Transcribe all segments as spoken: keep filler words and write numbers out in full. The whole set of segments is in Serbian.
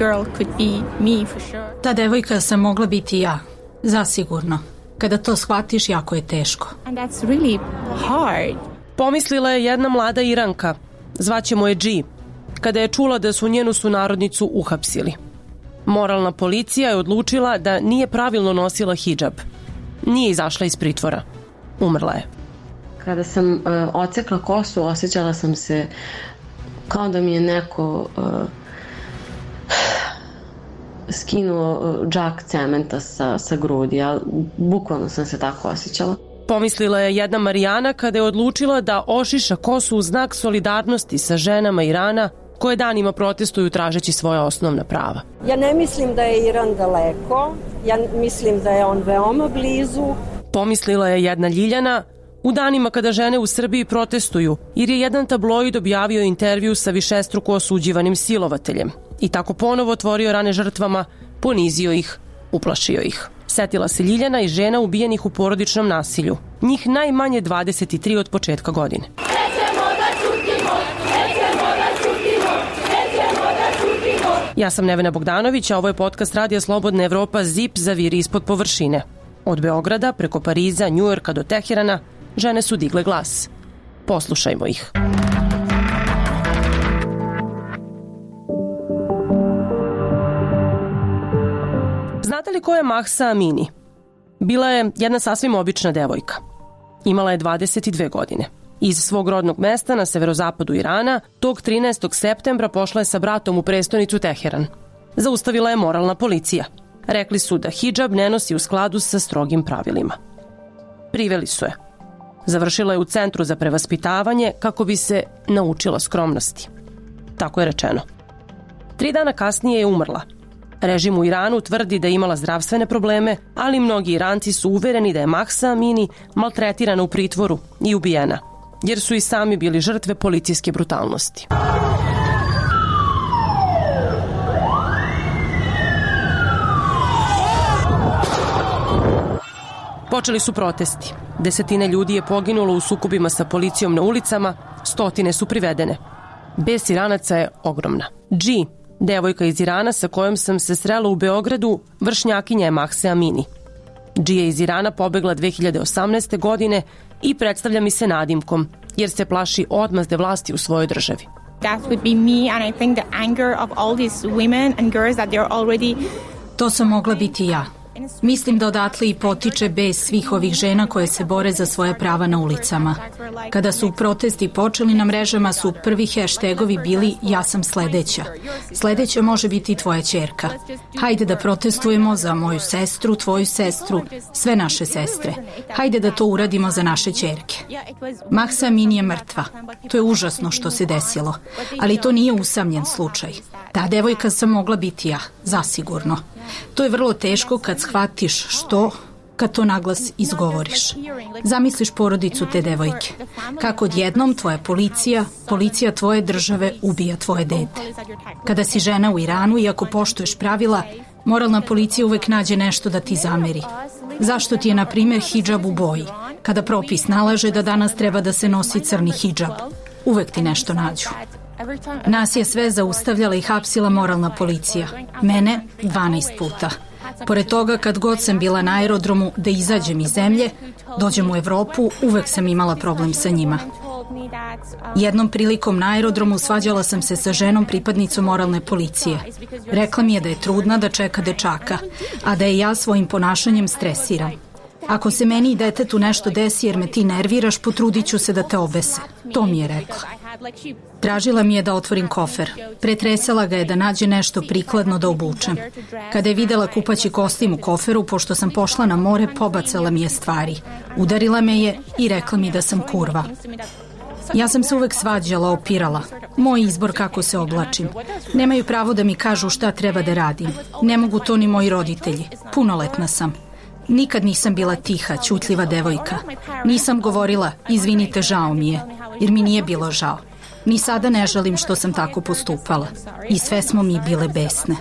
girl could be me for sure. Ta devojka sam mogla biti ja, zasigurno. Kada to shvatiš, jako je teško. And that's really hard. Pomislila je jedna mlada Iranka, zvaćemo je G, kada je čula da su njenu sunarodnicu uhapsili. Moralna policija je odlučila da nije pravilno nosila hidžab. Nije izašla iz pritvora. Umrla je. Kada sam uh, ocekla kosu, osjećala sam se kao da mi je neko uh, skinuo uh, džak cementa sa, sa grudi, ali bukvalno sam se tako osjećala. Pomislila je jedna Marijana kada je odlučila da ošiša kosu u znak solidarnosti sa ženama Irana koje danima protestuju tražeći svoja osnovna prava. Ja ne mislim da je Iran daleko, ja mislim da je on veoma blizu. Pomislila je jedna Ljiljana u danima kada žene u Srbiji protestuju, jer je jedan tabloid objavio intervju sa višestruko osuđivanim silovateljem i tako ponovo otvorio rane žrtvama, ponizio ih, uplašio ih. Setila se Ljiljana i žena ubijenih u porodičnom nasilju, njih najmanje dvadeset tri od početka godine. Ja sam Nevena Bogdanović, a ovo je podcast Radija Slobodna Evropa Zip zaviri ispod površine. Od Beograda, preko Pariza, Njujorka do Teherana, žene su digle glas. Poslušajmo ih. Znate li ko je Mahsa Amini? Bila je jedna sasvim obična devojka. Imala je dvadeset dve godine. Iz svog rodnog mesta na severozapadu Irana, tog trinaestog septembra pošla je sa bratom u prestonicu Teheran. Zaustavila je moralna policija. Rekli su da hidžab ne nosi u skladu sa strogim pravilima. Priveli su je. Završila je u centru za prevaspitavanje kako bi se naučila skromnosti. Tako je rečeno. Tri dana kasnije je umrla. Režim u Iranu tvrdi da je imala zdravstvene probleme, ali mnogi Iranci su uvereni da je Mahsa Amini maltretirana u pritvoru i ubijena, jer su i sami bili žrtve policijske brutalnosti. Počeli su protesti. Desetine ljudi je poginulo u sukobima sa policijom na ulicama, stotine su privedene. Bes Iranaca je ogromna. G, devojka iz Irana sa kojom sam se srela u Beogradu, vršnjakinja je Mahse Amini. G je iz Irana pobegla dve hiljade osamnaeste. godine i predstavlja mi se nadimkom, jer se plaši odmazde vlasti u svojoj državi. That would be me, and I think the anger of all these women and girls that they're already... To sam mogla biti ja. Mislim da odatle i potiče bes svih ovih žena koje se bore za svoje prava na ulicama. Kada su protesti počeli na mrežama su prvi heštegovi bili ja sam sledeća. Sledeća može biti i tvoja ćerka. Hajde da protestujemo za moju sestru, tvoju sestru, sve naše sestre. Hajde da to uradimo za naše ćerke. Mahsa Amini je mrtva. To je užasno što se desilo, ali to nije usamljen slučaj. Ta devojka sam mogla biti ja, zasigurno. To je vrlo teško kad shvatiš što, kad to naglas izgovoriš. Zamisliš porodicu te devojke. Kako odjednom tvoja policija, policija tvoje države ubija tvoje dete. Kada si žena u Iranu i ako poštuješ pravila, moralna policija uvek nađe nešto da ti zameri. Zašto ti je, na primjer, hidžab u boji? Kada propis nalaže da danas treba da se nosi crni hidžab, uvek ti nešto nađu. Nas je sve zaustavljala i hapsila moralna policija. Mene dvanaest puta. Pored toga, kad god sam bila na aerodromu da izađem iz zemlje, dođem u Evropu, uvek sam imala problem sa njima. Jednom prilikom na aerodromu svađala sam se sa ženom pripadnicom moralne policije. Rekla mi je da je trudna, da čeka dečaka, a da je ja svojim ponašanjem stresiram. Ako se meni i detetu nešto desi jer me ti nerviraš, potrudit ću se da te obese. To mi je rekla. Tražila mi je da otvorim kofer. Pretresala ga je da nađe nešto prikladno da obučem. Kada je videla kupaći kostim u koferu, pošto sam pošla na more, pobacala mi je stvari. Udarila me je i rekla mi da sam kurva. Ja sam se uvek svađala, opirala. Moj izbor kako se oblačim. Nemaju pravo da mi kažu šta treba da radim. Ne mogu to ni moji roditelji. Punoletna sam. Nikad nisam bila tiha, ćutljiva devojka. Nisam govorila, izvinite, žao mi je, jer mi nije bilo žao. Ni sada ne žalim što sam tako postupala. I sve smo mi bile besne.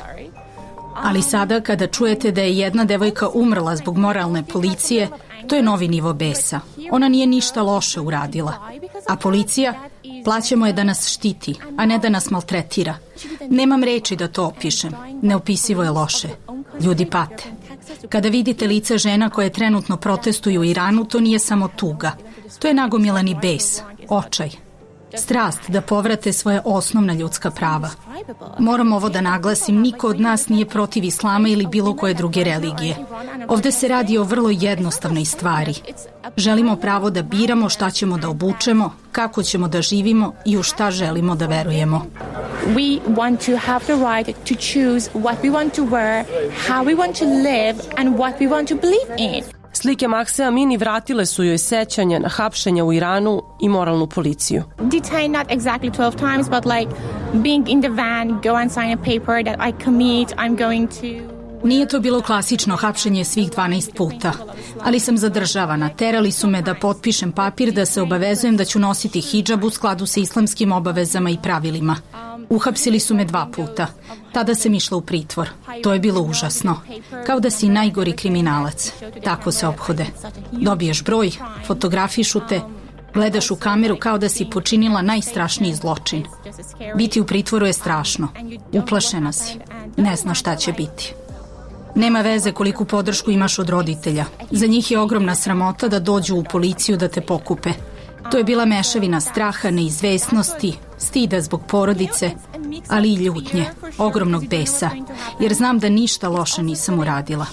Ali sada, kada čujete da je jedna devojka umrla zbog moralne policije, to je novi nivo besa. Ona nije ništa loše uradila. A policija, plaćamo je da nas štiti, a ne da nas maltretira. Nemam reči da to opišem. Neopisivo je loše. Ljudi pate. Kada vidite lice žena koje trenutno protestuju u Iranu, to nije samo tuga. To je nagomilani bes, očaj. Strast da povrate svoje osnovna ljudska prava. Moram ovo da naglasim, niko od nas nije protiv islama ili bilo koje druge religije. Ovde se radi o vrlo jednostavnoj stvari. Želimo pravo da biramo šta ćemo da obučemo, kako ćemo da živimo i u šta želimo da verujemo. We want to have the right to choose what we want to wear, how we want to live and what we want to believe in. Slike Mahse Amini vratile su joj sećanje na hapšenja u Iranu i moralnu policiju. Detained not exactly twelve times, but like being in the van, go and sign a paper that I commit, I'm going to... Nije to bilo klasično hapšenje svih dvanaest puta, ali sam zadržavana. Terali su me da potpišem papir da se obavezujem da ću nositi hidžab u skladu sa islamskim obavezama i pravilima. Uhapsili su me dva puta. Tada sam išla u pritvor. To je bilo užasno. Kao da si najgori kriminalac. Tako se ophode. Dobiješ broj, fotografišu te, gledaš u kameru kao da si počinila najstrašniji zločin. Biti u pritvoru je strašno. Uplašena si. Ne znaš šta će biti. Nema veze koliku podršku imaš od roditelja. Za njih je ogromna sramota da dođu u policiju da te pokupe. To je bila mešavina straha, neizvesnosti, stida zbog porodice, ali i ljutnje, ogromnog besa, jer znam da ništa loše nisam uradila.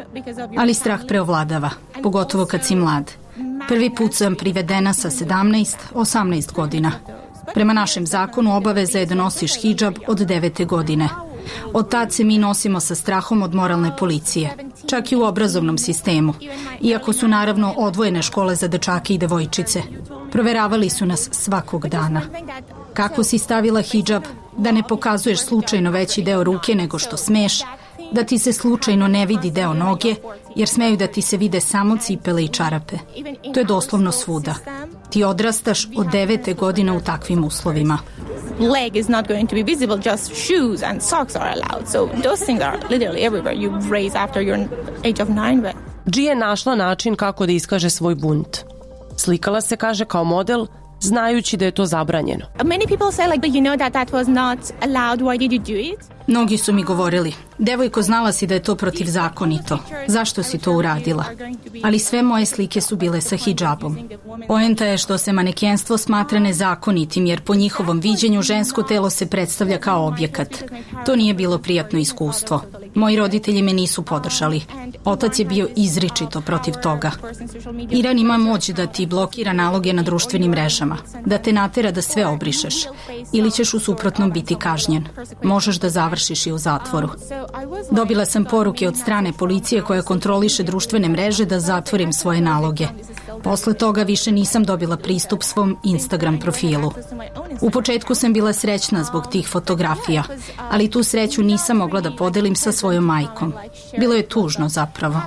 Ali strah preovladava, pogotovo kad si mlad. Prvi put sam privedena sa sedamnaest, osamnaest godina. Prema našem zakonu obaveza je da nosiš hidžab od devete godine. Od tad se mi nosimo sa strahom od moralne policije, čak i u obrazovnom sistemu, iako su naravno odvojene škole za dečake i devojčice. Proveravali su nas svakog dana. Kako si stavila hidžab, da ne pokazuješ slučajno veći deo ruke nego što smeš, da ti se slučajno ne vidi deo noge, jer smeju da ti se vide samo cipele i čarape. To je doslovno svuda. Ti odrastaš od devete godine u takvim uslovima. Leg is not going to be visible, just shoes and socks are allowed. So those things are literally everywhere. You raise after your age of nine. But... G je našla način kako da iskaže svoj bunt. Slikala se, kaže, kao model, znajući da je to zabranjeno. Many people say like, you know that that was not allowed, why did you do it? Mnogi su mi govorili, devojko, znala si da je to protivzakonito. Zašto si to uradila? Ali sve moje slike su bile sa hidžabom. Poenta je što se manekenstvo smatra nezakonitim, jer po njihovom viđenju žensko telo se predstavlja kao objekat. To nije bilo prijatno iskustvo. Moji roditelji me nisu podržali. Otac je bio izričito protiv toga. Iran ima moć da ti blokira naloge na društvenim mrežama, da te natera da sve obrišeš, ili ćeš u suprotnom biti kažnjen. Možeš da završiš i u zatvoru. Dobila sam poruke od strane policije koja kontroliše društvene mreže da zatvorim svoje naloge. Posle toga više nisam dobila pristup svom Instagram profilu. U početku sam bila srećna zbog tih fotografija, ali tu sreću nisam mogla da podelim sa svojom majkom. Bilo je tužno zapravo.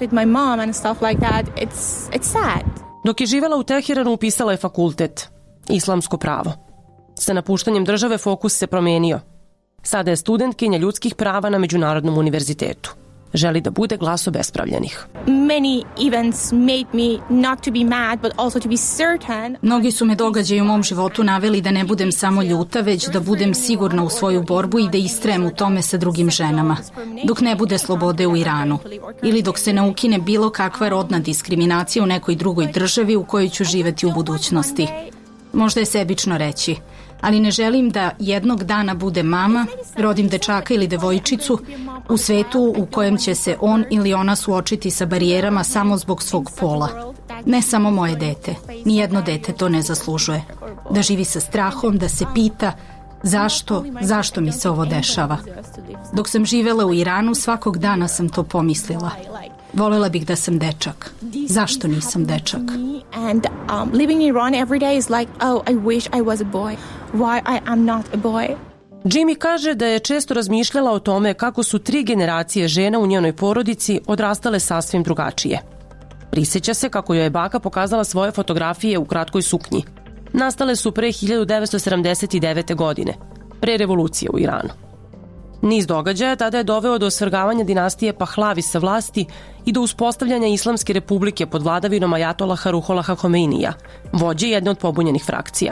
Dok je živela u Teheranu, upisala je fakultet, islamsko pravo. Sa napuštanjem države fokus se promenio. Sada je studentkinja ljudskih prava na Međunarodnom univerzitetu. Želi da bude glas obespravljenih. Many events made me not to be mad, but also to be certain. Mnogi su me događaji u mom životu naveli da ne budem samo ljuta, već da budem sigurna u svoju borbu i da istrajem u tome sa drugim ženama. Dok ne bude slobode u Iranu. Ili dok se ne ukine bilo kakva rodna diskriminacija u nekoj drugoj državi u kojoj ću živeti u budućnosti. Možda je sebično reći, ali ne želim da jednog dana budem mama, rodim dečaka ili devojčicu u svetu u kojem će se on ili ona suočiti sa barijerama samo zbog svog pola. Ne samo moje dete, nijedno dete to ne zaslužuje. Da živi sa strahom, da se pita zašto, zašto mi se ovo dešava. Dok sam živela u Iranu, svakog dana sam to pomislila. Volela bih da sam dečak. Zašto nisam dečak? And um, living in Iran every day is like, oh, I wish I was a boy. Why I am not a boy? Jimmy kaže da je često razmišljala o tome kako su tri generacije žena u njenoj porodici odrastale sasvim drugačije. Prisjeća se kako joj je baka pokazala svoje fotografije u kratkoj suknji. Nastale su pre hiljadu devetsto sedamdeset devete. godine, pre revolucije u Iranu. Niz događaja tada je doveo do osvrgavanja dinastije Pahlavi sa vlasti i do uspostavljanja Islamske republike pod vladavinom ajatolaha Ruholaha Homeinija, vođe jedne od pobunjenih frakcija.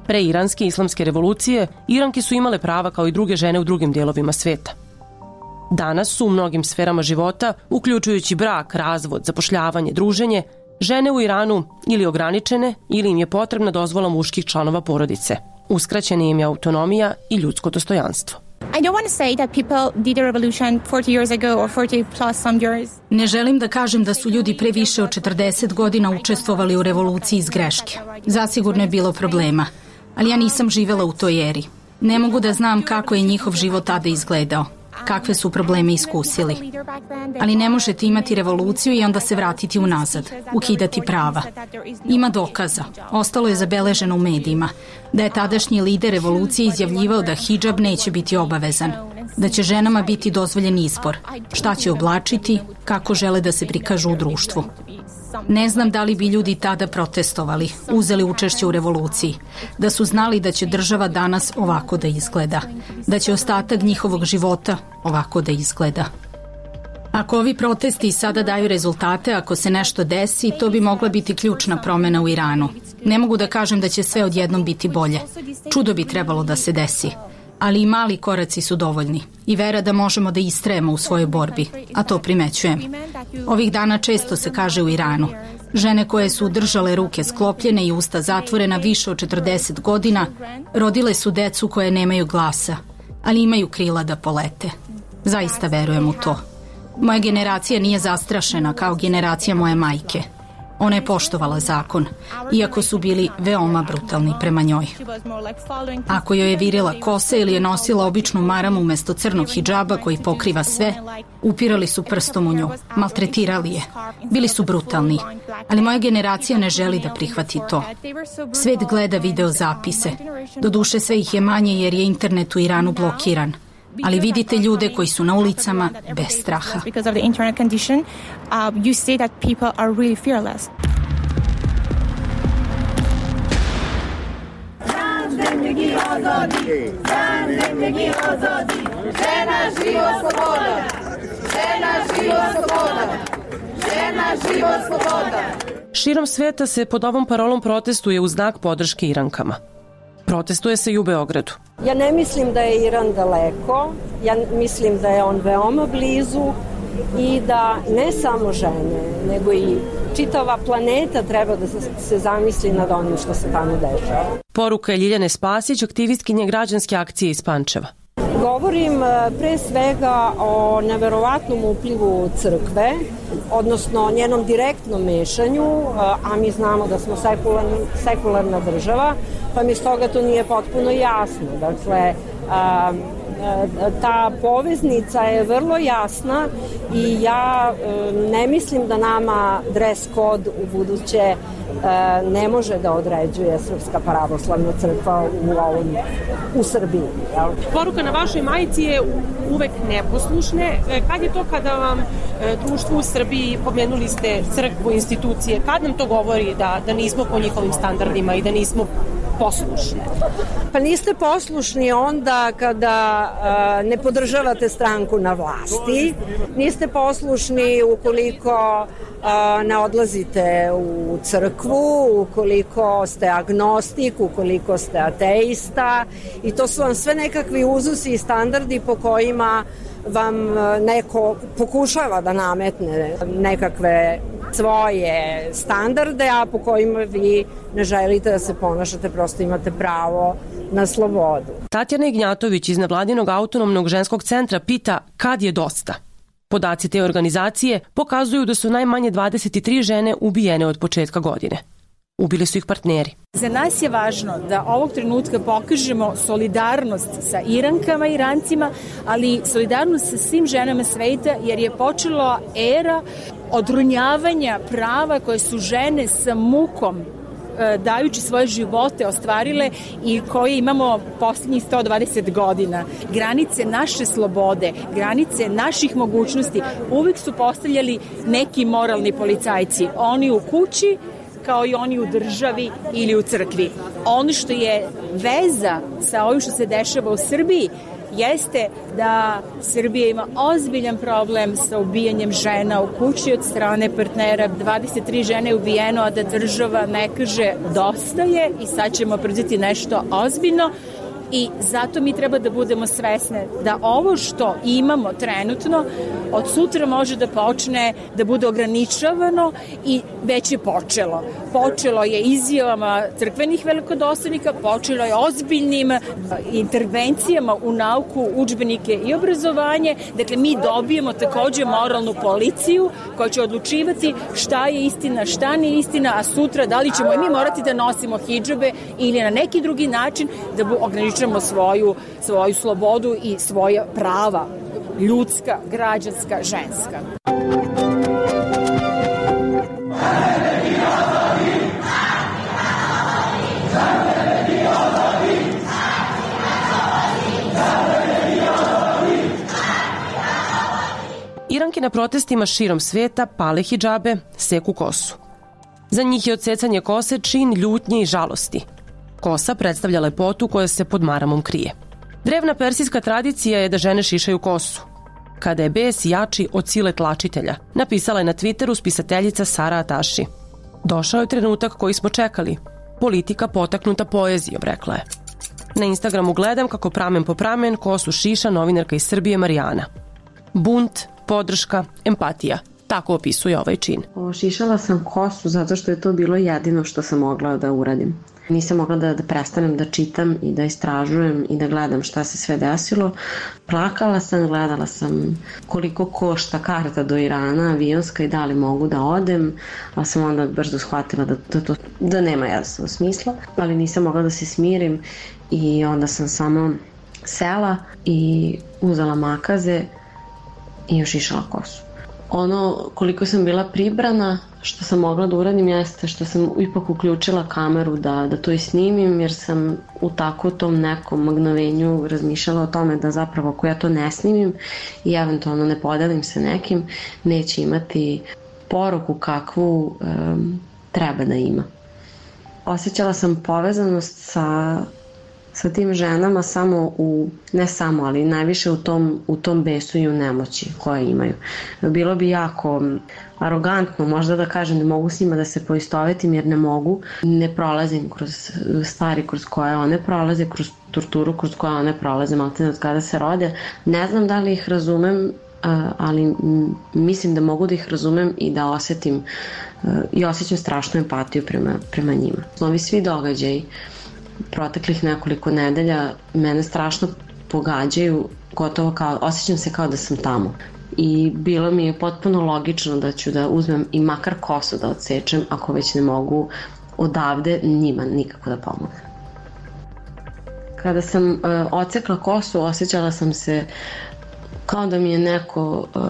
Pre iranske islamske revolucije, Iranke su imale prava kao i druge žene u drugim dijelovima sveta. Danas su u mnogim sferama života, uključujući brak, razvod, zapošljavanje, druženje, žene u Iranu ili ograničene ili im je potrebna dozvola muških članova porodice. Uskraćena im je autonomija i ljudsko dostojanstvo. I don't want to say that people did a revolution forty years ago or forty plus some years. Ne želim da kažem da su ljudi pre više od četrdeset godina učestvovali u revoluciji iz greške. Zasigurno je bilo problema, ali ja nisam živela u toj eri. Ne mogu da znam kako je njihov život tada izgledao, kakve su probleme iskusili. Ali ne možete imati revoluciju i onda se vratiti unazad, ukidati prava. Ima dokaza, ostalo je zabeleženo u medijima, da je tadašnji lider revolucije izjavljivao da hidžab neće biti obavezan, da će ženama biti dozvoljen izbor, šta će oblačiti, kako žele da se prikažu u društvu. Ne znam da li bi ljudi tada protestovali, uzeli učešće u revoluciji, da su znali da će država danas ovako da izgleda, da će ostatak njihovog života ovako da izgleda. Ako ovi protesti sada daju rezultate, ako se nešto desi, to bi mogla biti ključna promena u Iranu. Ne mogu da kažem da će sve odjednom biti bolje. Čudo bi trebalo da se desi. Ali i mali koraci su dovoljni i vera da možemo da istrajemo u svojoj borbi, a to primećujem. Ovih dana često se kaže u Iranu, žene koje su držale ruke sklopljene i usta zatvorena više od četrdeset godina, rodile su decu koje nemaju glasa, ali imaju krila da polete. Zaista verujem u to. Moja generacija nije zastrašena kao generacija moje majke. Ona je poštovala zakon, iako su bili veoma brutalni prema njoj. Ako joj je virila kose ili je nosila običnu maramu umesto crnog hidžaba koji pokriva sve, upirali su prstom u nju, maltretirali je. Bili su brutalni, ali moja generacija ne želi da prihvati to. Svet gleda video zapise. Doduše sve ih je manje jer je internet u Iranu blokiran. Ali vidite ljude koji su na ulicama bez straha. Because of the internet condition, uh, you see that people are really fearless. Žena život sloboda! Žena život sloboda! Žena život sloboda! Širom sveta se pod ovom parolom protestuje u znak podrške Irankama. Protestuje se i u Beogradu. Ja ne mislim da je Iran daleko, ja mislim da je on veoma blizu i da ne samo žene, nego i čitava planeta treba da se zamisli nad onim što se tamo dešava. Poruka je Ljiljane Spasić, aktivistkinje građanske akcije iz Pančeva. Govorim pre svega o neverovatnom uplivu crkve, odnosno njenom direktnom mešanju, a mi znamo da smo sekularna, sekularna država, pa mi stoga to nije potpuno jasno. Dakle, ta poveznica je vrlo jasna i ja ne mislim da nama dress code u buduće ne može da određuje Srpska pravoslavna crkva u, ovom, u Srbiji. Jel? Poruka na vašoj majici je uvek neposlušne. Kad je to kada vam društvo u Srbiji, pomenuli ste crkvu, institucije, kad nam to govori da, da nismo po njihovim standardima i da nismo poslušne? Pa niste poslušni onda kada uh, ne podržavate stranku na vlasti, niste poslušni ukoliko uh, ne odlazite u crkvu, ukoliko ste agnostik, ukoliko ste ateista i to su vam sve nekakvi uzusi i standardi po kojima vam neko pokušava da nametne nekakve svoje standarde, a po kojima vi ne želite da se ponašate, prosto imate pravo na slobodu. Tatjana Ignjatović iz nevladinog autonomnog ženskog centra pita kad je dosta. Podaci te organizacije pokazuju da su najmanje dvadeset tri žene ubijene od početka godine. Ubili su ih partneri. Za nas je važno da ovog trenutka pokažemo solidarnost sa Irankama i Irancima, ali solidarnost sa svim ženama sveta, jer je počela era odrunjavanja prava koje su žene sa mukom dajući svoje živote ostvarile i koje imamo posljednjih sto dvadeset godina. Granice naše slobode, granice naših mogućnosti uvijek su postavljali neki moralni policajci. Oni u kući, kao i oni u državi ili u crkvi. Ono što je veza sa ovim što se dešava u Srbiji jeste da Srbija ima ozbiljan problem sa ubijanjem žena u kući od strane partnera. dvadeset tri žene je ubijeno, a da država ne kaže dosta je i sad ćemo preduzeti nešto ozbiljno. I zato mi treba da budemo svesne da ovo što imamo trenutno od sutra može da počne da bude ograničavano i već je počelo. Počelo je izjavama crkvenih velikodostojnika, počelo je ozbiljnim intervencijama u nauku, udžbenike i obrazovanje. Dakle, mi dobijemo takođe moralnu policiju koja će odlučivati šta je istina, šta nije istina, a sutra da li ćemo i mi morati da nosimo hidžabe ili na neki drugi način da ograničavamo svoju, svoju slobodu i svoja prava, ljudska, građanska, ženska. Iranke na protestima širom sveta pale hidžabe, seku kosu. Za njih je odsecanje kose čin ljutnje i žalosti. Kosa predstavlja lepotu koja se pod maramom krije. Drevna persijska tradicija je da žene šišaju kosu. Kada je bes jači od sile tlačitelja, napisala je na Twitteru spisateljica Sara Ataši. Došao je trenutak koji smo čekali. Politika potaknuta poezijom, rekla je. Na Instagramu gledam kako pramen po pramen kosu šiša novinarka iz Srbije Marijana. Bunt, podrška, empatija. Tako opisuje ovaj čin. Šišala sam kosu zato što je to bilo jedino što sam mogla da uradim. Nisam mogla da, da prestanem da čitam i da istražujem i da gledam šta se sve desilo. Plakala sam, gledala sam koliko košta karta do Irana, avionska i da li mogu da odem, ali sam onda brzo shvatila da, da, to, da nema jasno smisla, ali nisam mogla da se smirim i onda sam samo sela i uzela makaze i ošišala kosu. Ono koliko sam bila pribrana, što sam mogla da uradim jeste što sam ipak uključila kameru da, da to i snimim, jer sam u tako tom nekom magnovenju razmišljala o tome da zapravo ako ja to ne snimim i eventualno ne podelim sa nekim, neće imati poruku kakvu um, treba da ima. Osjećala sam povezanost sa sa tim ženama samo u, ne samo, ali najviše u tom, u tom besu i u nemoći koje imaju. Bilo bi jako arogantno možda da kažem da mogu s njima da se poistovetim jer ne mogu. Ne prolazim kroz stvari kroz koje one prolaze, kroz torturu kroz koje one prolaze, maltene od kada se rode. Ne znam da li ih razumem, ali mislim da mogu da ih razumem i da osetim i osjećam strašnu empatiju prema, prema njima. Ovi svi događaji proteklih nekoliko nedelja mene strašno pogađaju, gotovo kao, osjećam se kao da sam tamo. I bilo mi je potpuno logično da ću da uzmem i makar kosu da odsečem, ako već ne mogu odavde njima nikako da pomognem. Kada sam uh, odsekla kosu, osjećala sam se kao da mi je neko uh,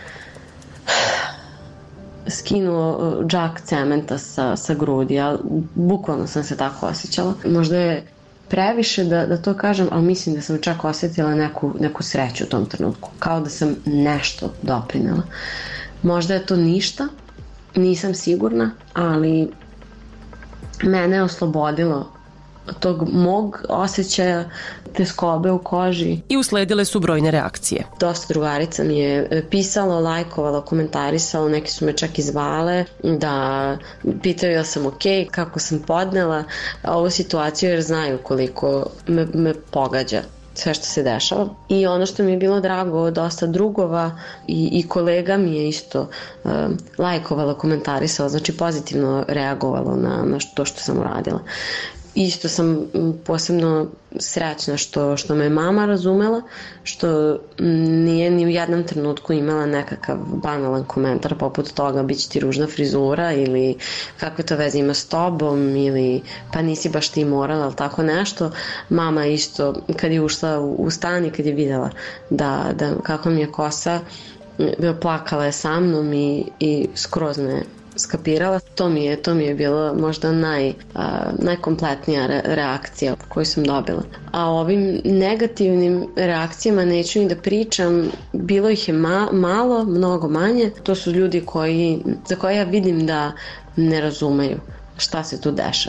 skinuo džak cementa sa, sa grudi, ali bukvalno sam se tako osjećala. Možda je previše da, da to kažem, ali mislim da sam čak osjetila neku, neku sreću u tom trenutku. Kao da sam nešto doprinela. Možda je to ništa, nisam sigurna, ali mene je oslobodilo tog mog osjećaja teskobe u koži. I usledile su brojne reakcije. Dosta drugarica mi je pisalo, lajkovalo, komentarisalo, neki su me čak i zvale da pitaju ja sam ok, kako sam podnela ovu situaciju jer znaju koliko me, me pogađa sve što se dešava. I ono što mi je bilo drago, dosta drugova i, i kolega mi je isto uh, lajkovalo, komentarisalo, znači pozitivno reagovalo na, na to što sam uradila. Isto sam posebno srećna što, što me mama razumela, što nije ni u jednom trenutku imala nekakav banalan komentar poput toga bit će ti ružna frizura ili kakve to veze ima s tobom ili pa nisi baš ti morala ili tako nešto. Mama isto kad je ušla u, u stan i kad je videla da, da kako mi je kosa, plakala je sa mnom i, i skroz me skapirala. To mi je, to mi je bilo možda naj, a, najkompletnija re, reakcija koju sam dobila. A o ovim negativnim reakcijama neću ni da pričam, bilo ih je ma, malo, mnogo manje. To su ljudi koji, za koje ja vidim da ne razumeju šta se tu dešava.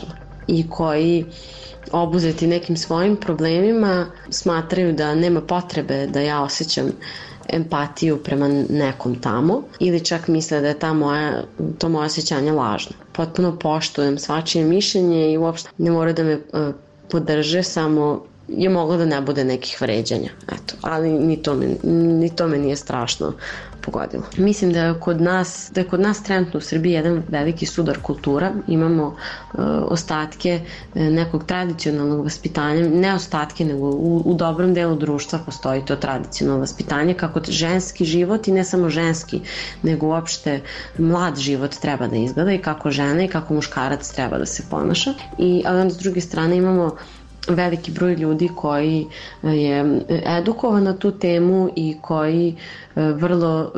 i koji obuzeti nekim svojim problemima smatraju da nema potrebe da ja osjećam empatiju prema nekom tamo ili čak misle da je ta moja, to moje osjećanje lažno. Potpuno poštujem svačije mišljenje i uopšte ne mora da me uh, podrže, samo je moglo da ne bude nekih vređanja. Eto, ali ni to me, ni to me nije strašno pogodilo. Mislim da je kod nas, da je kod nas trenutno u Srbiji jedan veliki sudar kultura. Imamo uh, ostatke uh, nekog tradicionalnog vaspitanja, ne ostatke, nego u, u dobrom delu društva postoji to tradicionalno vaspitanje, kako ženski život i ne samo ženski, nego uopšte mlad život treba da izgleda i kako žena i kako muškarac treba da se ponaša. I, ali onda s druge strane imamo veliki broj ljudi koji je edukovan na tu temu i koji vrlo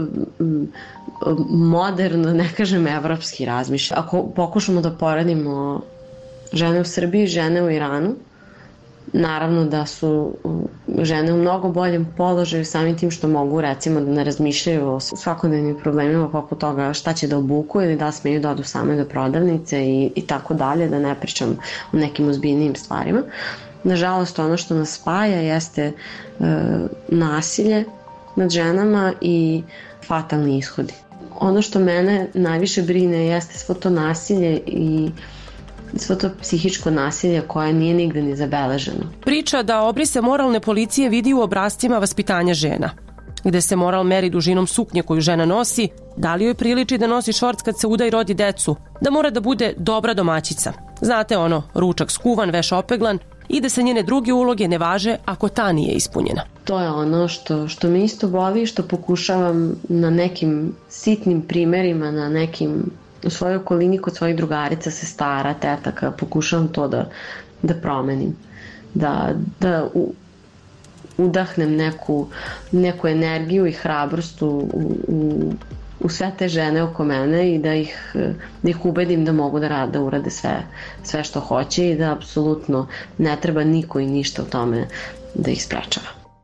moderno, ne kažem evropski, razmišlja. Ako pokušamo da poredimo žene u Srbiji i žene u Iranu, naravno da su žene u mnogo boljem položaju samim tim što mogu recimo da ne razmišljaju o svakodnevnim problemima poput toga šta će da obuku ili da smeju da odu same do prodavnice i, i tako dalje, da ne pričam o nekim ozbiljnijim stvarima. Nažalost, ono što nas spaja jeste e, nasilje nad ženama i fatalni ishodi. Ono što mene najviše brine jeste svo to nasilje i svo to psihičko nasilje koje nije nigde ni zabeleženo. Priča da obrise moralne policije vidi u obrascima vaspitanja žena, gde se moral meri dužinom suknje koju žena nosi, da li joj priliči da nosi šorc kad se uda i rodi decu, da mora da bude dobra domaćica. Znate ono, ručak skuvan, veš opeglan i da se njene druge uloge ne važe ako ta nije ispunjena. To je ono što, što me isto boli, što pokušavam na nekim sitnim primerima, na nekim u svojoj okolini kod svojih drugarica, sestara, tetaka, pokušavam to da, da promenim. Da, da u, udahnem neku, neku energiju i hrabrost u, u, u sve te žene oko mene i da ih, da ih ubedim da mogu da rade, da urade sve, sve što hoće i da apsolutno ne treba niko i ništa u tome da ih sprečava.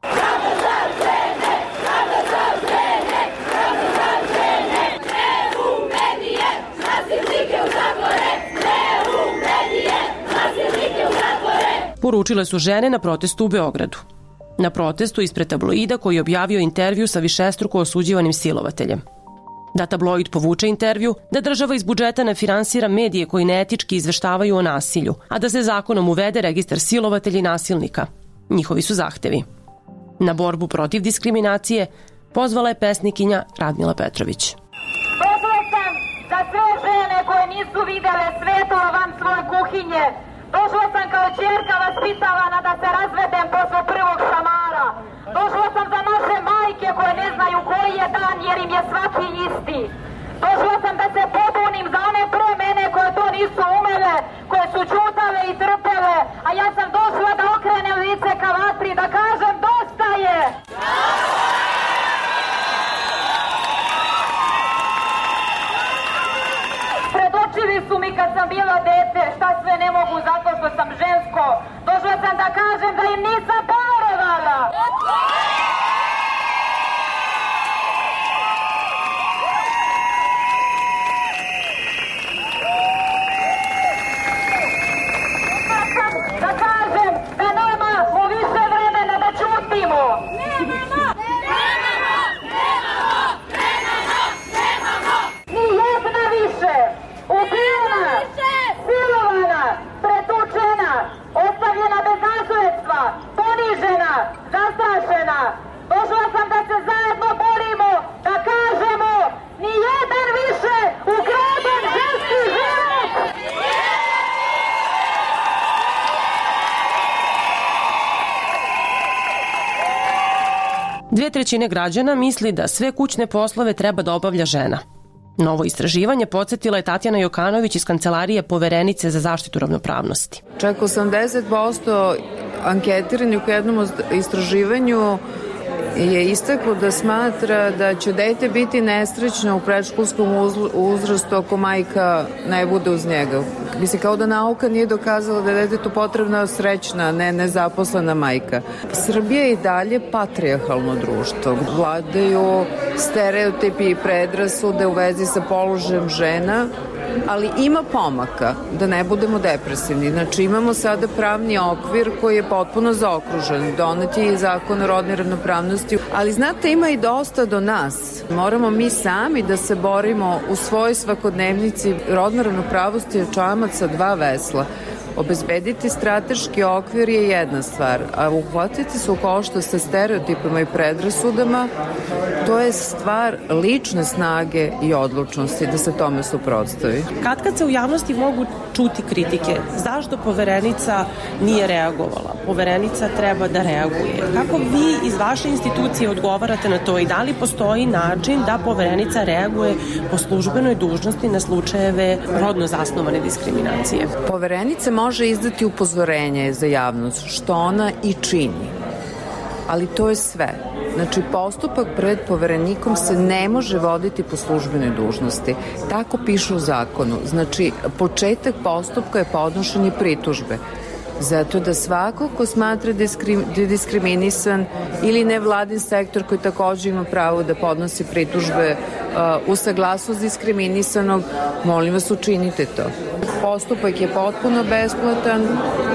Poručile su žene na protestu u Beogradu. Na protestu ispred tabloida koji je objavio intervju sa višestruko osuđivanim silovateljem. Da tabloid povuče intervju, da država iz budžeta ne finansira medije koji neetički izveštavaju o nasilju, a da se zakonom uvede registar silovatelja i nasilnika. Njihovi su zahtevi. Na borbu protiv diskriminacije pozvala je pesnikinja Radmila Petrović. Došla sam za sve žene koje nisu videle svetlo van svoje kuhinje. Došla sam kao ćerka vaspitavana da se razvedem posle prvog šamara. Došla sam za naše majke koje ne znaju koji je dan jer im je svaki isti. Došla sam da se pobunim za one pre mene koje to nisu umele, koje su ćutale i trpele, a ja sam došla da okrenem lice ka vatri, da kažem dosta je! Predočili su mi kad sam bila dete šta sve ne mogu zato što sam žensko. Došla sam da kažem da im nisam poverovala. Da kažem da nemamo više vremena da ćutimo. Nemamo! Nemamo! Nemamo! Nemamo! Nemamo! Ni jedna više! Ubijena! Silovana! Pretučena! Ostavljena bez nasledstva! Ponižena! Zastrašena! Došla sam da se zajedno borimo, da kažemo ni jedan više ukraden ženski život! Dve trećine građana misli da sve kućne poslove treba da obavlja žena. Novo istraživanje podsjetila je Tatjana Jokanović iz Kancelarije Poverenice za zaštitu ravnopravnosti. Čak osamdeset posto anketiranih u jednom istraživanju je istaklo da smatra da će dete biti nesrećno u predškolskom uzrastu ako majka ne bude uz njega. Mislim, kao da nauka nije dokazala da je detetu potrebna srećna, ne nezaposlena majka. Srbija je i dalje patrijarhalno društvo. Vladaju stereotipi i predrasude u vezi sa položajem žena ali ima pomaka, da ne budemo depresivni. Znači imamo sada pravni okvir koji je potpuno zaokružen, donet je i zakon o rodnoj ravnopravnosti, ali znate ima i dosta do nas. Moramo mi sami da se borimo u svojoj svakodnevnici. Rodna ravnopravnost je čamac sa dva vesla. Obezbediti strateški okvir je jedna stvar, a uhvatiti se u koštac sa stereotipima i predrasudama, to je stvar lične snage i odlučnosti da se tome suprotstavi. Kad kad se u javnosti mogu čuti kritike, zašto Poverenica nije reagovala? Poverenica treba da reaguje. Kako vi iz vaše institucije odgovarate na to i da li postoji način da Poverenica reaguje po službenoj dužnosti na slučajeve rodno zasnovane diskriminacije? Poverenica može izdati upozorenje za javnost, što ona i čini. Ali to je sve. Znači, postupak pred Poverenikom se ne može voditi po službenoj dužnosti. Tako piše u zakonu. Znači, početak postupka je podnošenje pritužbe. Zato da svako ko smatra diskrim, diskriminisan ili nevladin sektor koji takođe ima pravo da podnosi pritužbe uh, u saglasnost diskriminisanog, molim vas učinite to. Postupak je potpuno besplatan,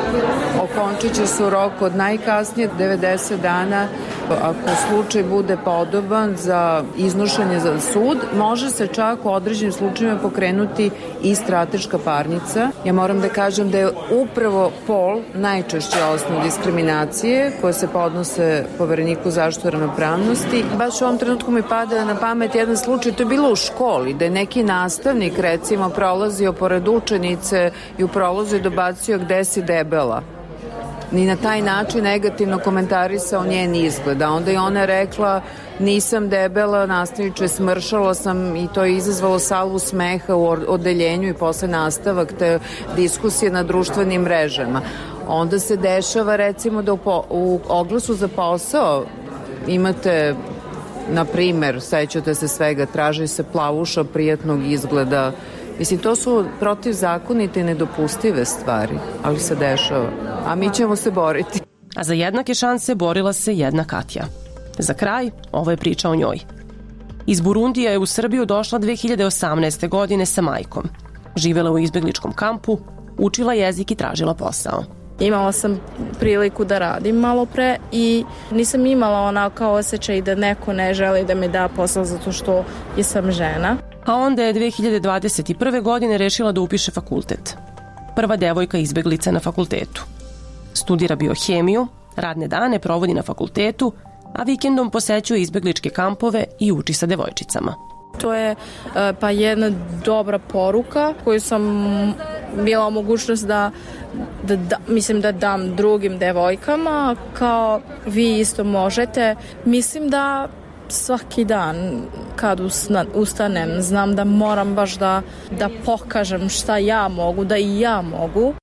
okončit će se u roku od najkasnije devedeset dana. Ako slučaj bude podoban za iznošenje za sud, može se čak u određenim slučajima pokrenuti i strateška parnica. Ja moram da kažem da je upravo pol najčešće osnov diskriminacije koje se podnose Povereniku zaštitu ravnopravnosti. Baš u ovom trenutku mi pada na pamet jedan slučaj, to je bilo u školi, da je neki nastavnik recimo prolazio pored učenice i u prolazu je dobacio gde si debela. Ni na taj način negativno komentarisao njen izgled. A onda je ona rekla nisam debela, nastavniče, smršala sam i to je izazvalo salvu smeha u odeljenju i posle nastavak te diskusije na društvenim mrežama. Onda se dešava recimo da u, po, u oglasu za posao imate, na primer, sećate se svega, traži se plavuša prijatnog izgleda. Mislim, to su protivzakonite i nedopustive stvari, ali se dešava. A mi ćemo se boriti. A za jednake šanse borila se jedna Katja. Za kraj, ovo je priča o njoj. Iz Burundija je u Srbiju došla dve hiljade osamnaeste. godine sa majkom. Živela u izbegličkom kampu, učila jezik i tražila posao. Imala sam priliku da radim malo pre i nisam imala onako osjećaj da neko ne želi da mi da posao zato što je sam žena. A onda je dve hiljade dvadeset prve. godine rešila da upiše fakultet. Prva devojka izbeglica na fakultetu. Studira biohemiju, radne dane provodi na fakultetu, a vikendom posećuje izbegličke kampove i uči sa devojčicama. To je pa jedna dobra poruka koju sam bila mogućnost da, da, da mislim da dam drugim devojkama, kao vi isto možete. Mislim da svaki dan kad usna, ustanem znam da moram baš da, da pokažem šta ja mogu, da i ja mogu.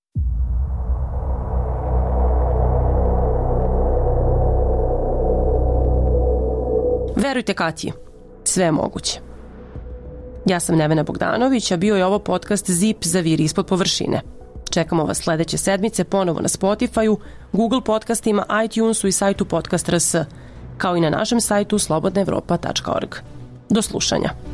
Verujte Katji, sve je moguće. Ja sam Nevena Bogdanović, a bio je ovo podcast Zip zaviri ispod površine. Čekamo vas sledeće sedmice ponovo na Spotify-u, Google podcastima, iTunesu i sajtu Podcast R S, kao i na našem sajtu slobodna evropa tačka org. Do slušanja.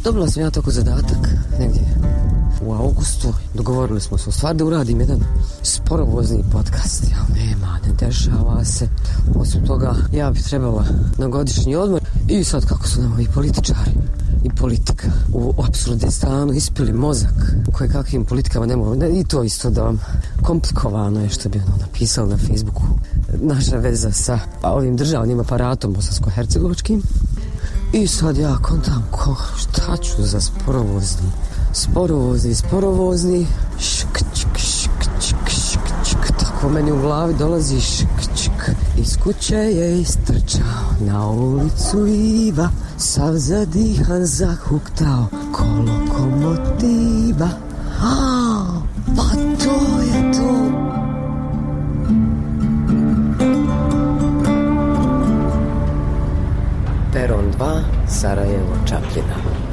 dobila sam ja tako zadatak negdje u augustu. Dogovorili smo se u stvari da uradim jedan sporovozni podcast. Ja, nema, ne dešava se. Osim toga, ja bi trebala na godišnji odmor. I sad kako su nam ovi političari i politika u Apsurdistanu ispili mozak koje kakvim politikama ne mogu. I to isto da vam komplikovano je što bi ono napisali na Facebooku. Naša veza sa ovim državnim aparatom bosansko-hercegovačkim. I sad ja kontam ko, šta ću za sporovozni sporovozni, sporovozni šk, čk, šk, čk, šk, čk. Tako meni u glavi dolazi šk, čk. Iz kuće je istrčao na ulicu Iva, sav zadihan zahuktao ko lokomotiva. A, pa to je to. Peron dva, Sarajevo, Čapljina.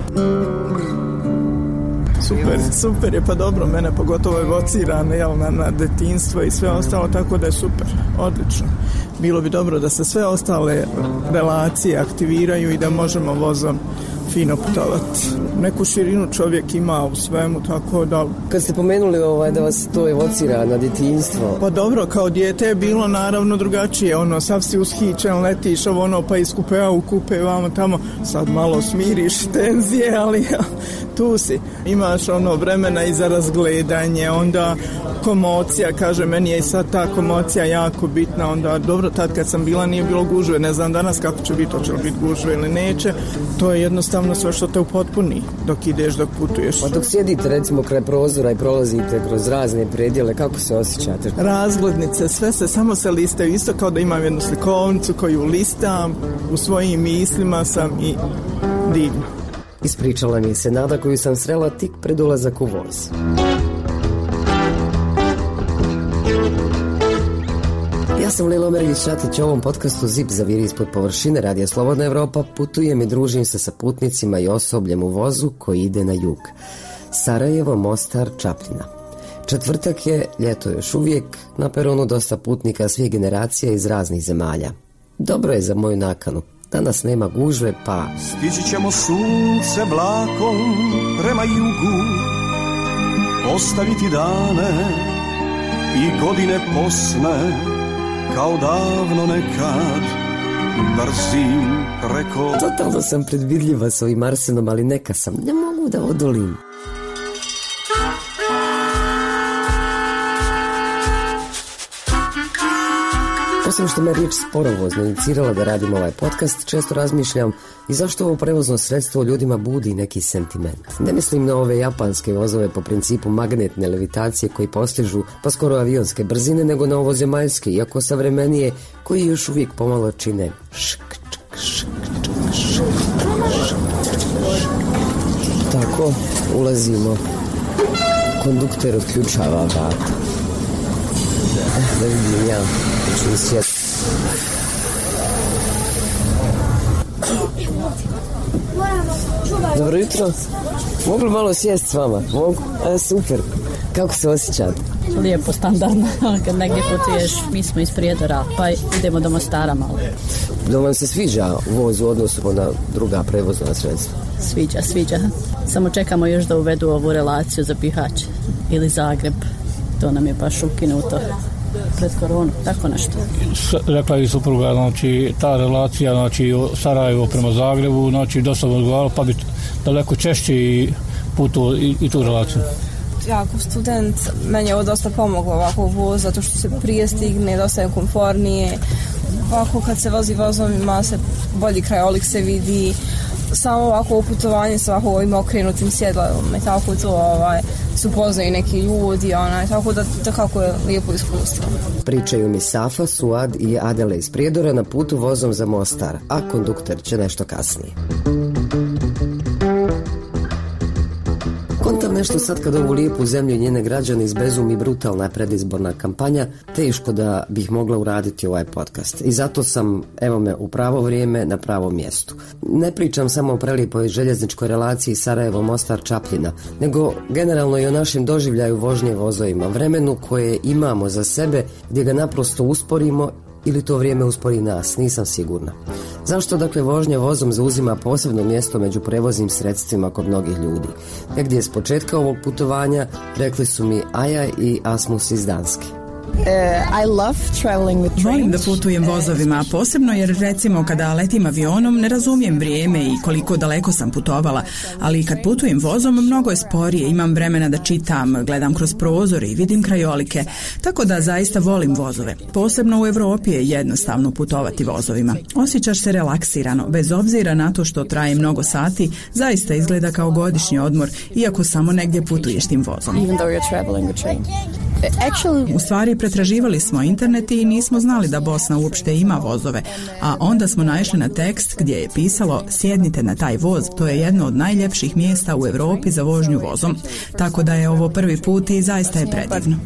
Super, super je, pa dobro, mene pogotovo evocira jel, na, na detinjstvo i sve ostalo, tako da je super, odlično. Bilo bi dobro da se sve ostale relacije aktiviraju i da možemo vozom fino putovati. Neku širinu čovjek ima u svemu, tako da... Kad ste pomenuli ovaj, da vas to evocira na djetinjstvo... Pa dobro, kao dijete je bilo naravno drugačije, ono, sav si ushićen, letiš ovo ono, pa iz kupea u kupe, vamo tamo, sad malo smiriš tenzije, ali tu si. Imaš ono vremena i za razgledanje, onda komocija, kaže, meni je i sad ta komocija jako bitna, onda dobro, tad kad sam bila nije bilo gužve, ne znam danas kako će biti, hoće li biti gužve ili neće, to je jednostavno sve što te upotpuni dok ideš, dok putuješ. Pa dok sjedite recimo kraj prozora i prolazite kroz razne predjele, kako se osjećate? Razglednice, sve se, samo se listaju, isto kao da imam jednu slikovnicu koju listam, u svojim mislima sam i divno. Ispričala mi se Nada koju sam srela tik pred ulazak u voz. Ja sam Lilo Mergić-Šatić, u ovom podcastu Zip zaviri ispod površine Radija Slobodna Evropa. Putujem i družim se sa putnicima i osobljem u vozu koji ide na jug. Sarajevo, Mostar, Čapljina. Četvrtak je, ljeto još uvijek, na peronu dosta putnika svih generacija iz raznih zemalja. Dobro je za moju nakanu. Danas nema gužve, pa... Stići ćemo sunce vlakom prema jugu, ostaviti dane i godine posne, kao davno nekad, brzim preko... Totalno sam predvidljiva s ovim Arsenom, ali neka sam, ne mogu da odolim. Osim što me riječ sporovozno inicirala da radim ovaj podcast, često razmišljam i zašto ovo prevozno sredstvo ljudima budi neki sentiment. Ne mislim na ove japanske vozove po principu magnetne levitacije koji postižu pa skoro avionske brzine, nego na ovozemaljske, iako savremenije, koji još uvijek pomalo čine šk, čk, šk, čk, šk, šk. Tako, ulazimo. Kondukter otključava vrata. Da vidim ja, ću sjeti. Dobro jutro. Mogu li malo sjesti s vama? Mogu? A, super. Kako se osjećate? Lijepo, standardno. Kad negdje putuješ, mi smo iz Prijedora, pa idemo do Mostara malo. Da vam se sviđa voz u odnosu na druga prevozna sredstva? Sviđa, sviđa. Samo čekamo još da uvedu ovu relaciju za Bihać ili Zagreb. To nam je baš ukinuto pred koronu, tako nešto. Rekla je supruga, znači ta relacija, znači Sarajevo prema Zagrebu, znači dosta odgovaralo, pa bi daleko češće i putu i, i tu relaciju. Ja kao student, meni je ovo dosta pomoglo ovako voz, zato što se prije stigne, dosta je komfornije. Ovako kad se vozi vozom ima se bolji krajolik se vidi, samo ovako uputovanje sa ovako ovim okrenutim sjedalom i tako to ovaj, su poznaju neki ljudi, onaj, tako da, da kako je lijepo iskustvo. Pričaju mi Safa, Suad i Adele iz Prijedora na putu vozom za Mostar, a kondukter će nešto kasnije. Kontam nešto sad kad ovu lijepu zemlju i njene građane izbezumi brutalna predizborna kampanja, teško da bih mogla uraditi ovaj podcast. I zato sam, evo me, u pravo vrijeme na pravom mjestu. Ne pričam samo o prelijepoj željezničkoj relaciji Sarajevo-Mostar-Čapljina, nego generalno i o našem doživljaju vožnje vozovima, vremenu koje imamo za sebe, gdje ga naprosto usporimo ili to vrijeme uspori nas, nisam sigurna. Zašto dakle vožnja vozom zauzima posebno mjesto među prevoznim sredstvima kod mnogih ljudi? Negdje s početka ovog putovanja rekli su mi Aja i Asmus iz Danske. Volim da putujem vozovima, posebno jer recimo kada letim avionom ne razumijem vrijeme i koliko daleko sam putovala, ali kad putujem vozom mnogo je sporije, imam vremena da čitam, gledam kroz prozor i vidim krajolike, tako da zaista volim vozove. Posebno u Europi je jednostavno putovati vozovima. Osjećaš se relaksirano, bez obzira na to što traje mnogo sati, zaista izgleda kao godišnji odmor, iako samo negdje putuješ tim vozom. U stvari pretraživali smo internet i nismo znali da Bosna uopšte ima vozove, a onda smo naišli na tekst gdje je pisalo sjednite na taj voz, to je jedno od najljepših mjesta u Europi za vožnju vozom. Tako da je ovo prvi put i zaista je predivno.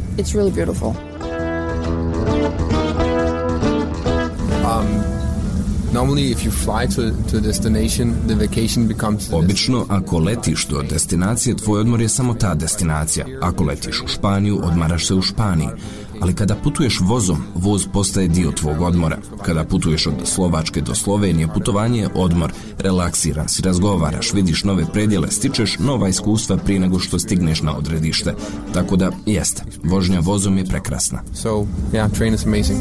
Obično, ako letiš do destinacije, tvoj odmor je samo ta destinacija. Ako letiš u Španiju, odmaraš se u Španiji. Ali kada putuješ vozom, voz postaje dio tvog odmora. Kada putuješ od Slovačke do Slovenije, putovanje je odmor. Relaksiran si, razgovaraš, vidiš nove predjele, stičeš nova iskustva prije nego što stigneš na odredište. Tako da, jeste, vožnja vozom je prekrasna. So, yeah, train is amazing.